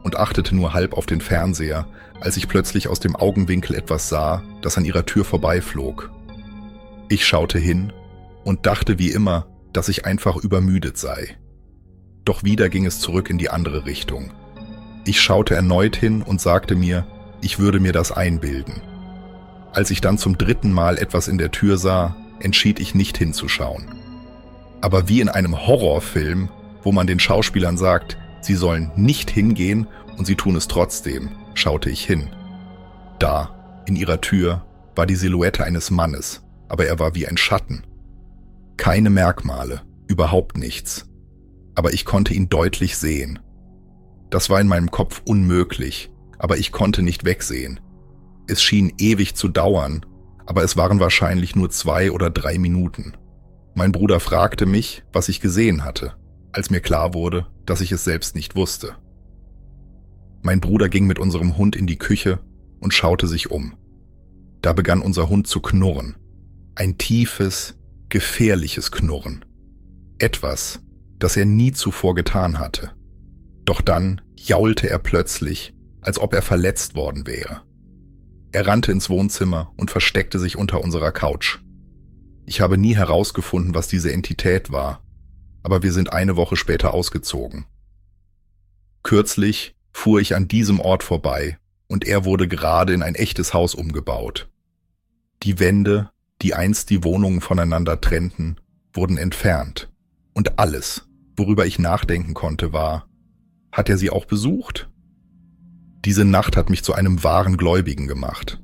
und achtete nur halb auf den Fernseher, als ich plötzlich aus dem Augenwinkel etwas sah, das an ihrer Tür vorbeiflog. Ich schaute hin und dachte wie immer, dass ich einfach übermüdet sei. Doch wieder ging es zurück in die andere Richtung. Ich schaute erneut hin und sagte mir, ich würde mir das einbilden. Als ich dann zum 3. Mal etwas in der Tür sah, entschied ich nicht hinzuschauen. Aber wie in einem Horrorfilm, wo man den Schauspielern sagt, sie sollen nicht hingehen und sie tun es trotzdem, schaute ich hin. Da, in ihrer Tür, war die Silhouette eines Mannes, aber er war wie ein Schatten. Keine Merkmale, überhaupt nichts. Aber ich konnte ihn deutlich sehen. Das war in meinem Kopf unmöglich, aber ich konnte nicht wegsehen. Es schien ewig zu dauern, aber es waren wahrscheinlich nur 2 oder 3 Minuten. Mein Bruder fragte mich, was ich gesehen hatte, als mir klar wurde, dass ich es selbst nicht wusste. Mein Bruder ging mit unserem Hund in die Küche und schaute sich um. Da begann unser Hund zu knurren. Ein tiefes, gefährliches Knurren. Etwas, das er nie zuvor getan hatte. Doch dann jaulte er plötzlich, als ob er verletzt worden wäre. Er rannte ins Wohnzimmer und versteckte sich unter unserer Couch. Ich habe nie herausgefunden, was diese Entität war, aber wir sind eine Woche später ausgezogen. Kürzlich fuhr ich an diesem Ort vorbei und er wurde gerade in ein echtes Haus umgebaut. Die Wände, die einst die Wohnungen voneinander trennten, wurden entfernt und alles, worüber ich nachdenken konnte, war: Hat er sie auch besucht? Diese Nacht hat mich zu einem wahren Gläubigen gemacht.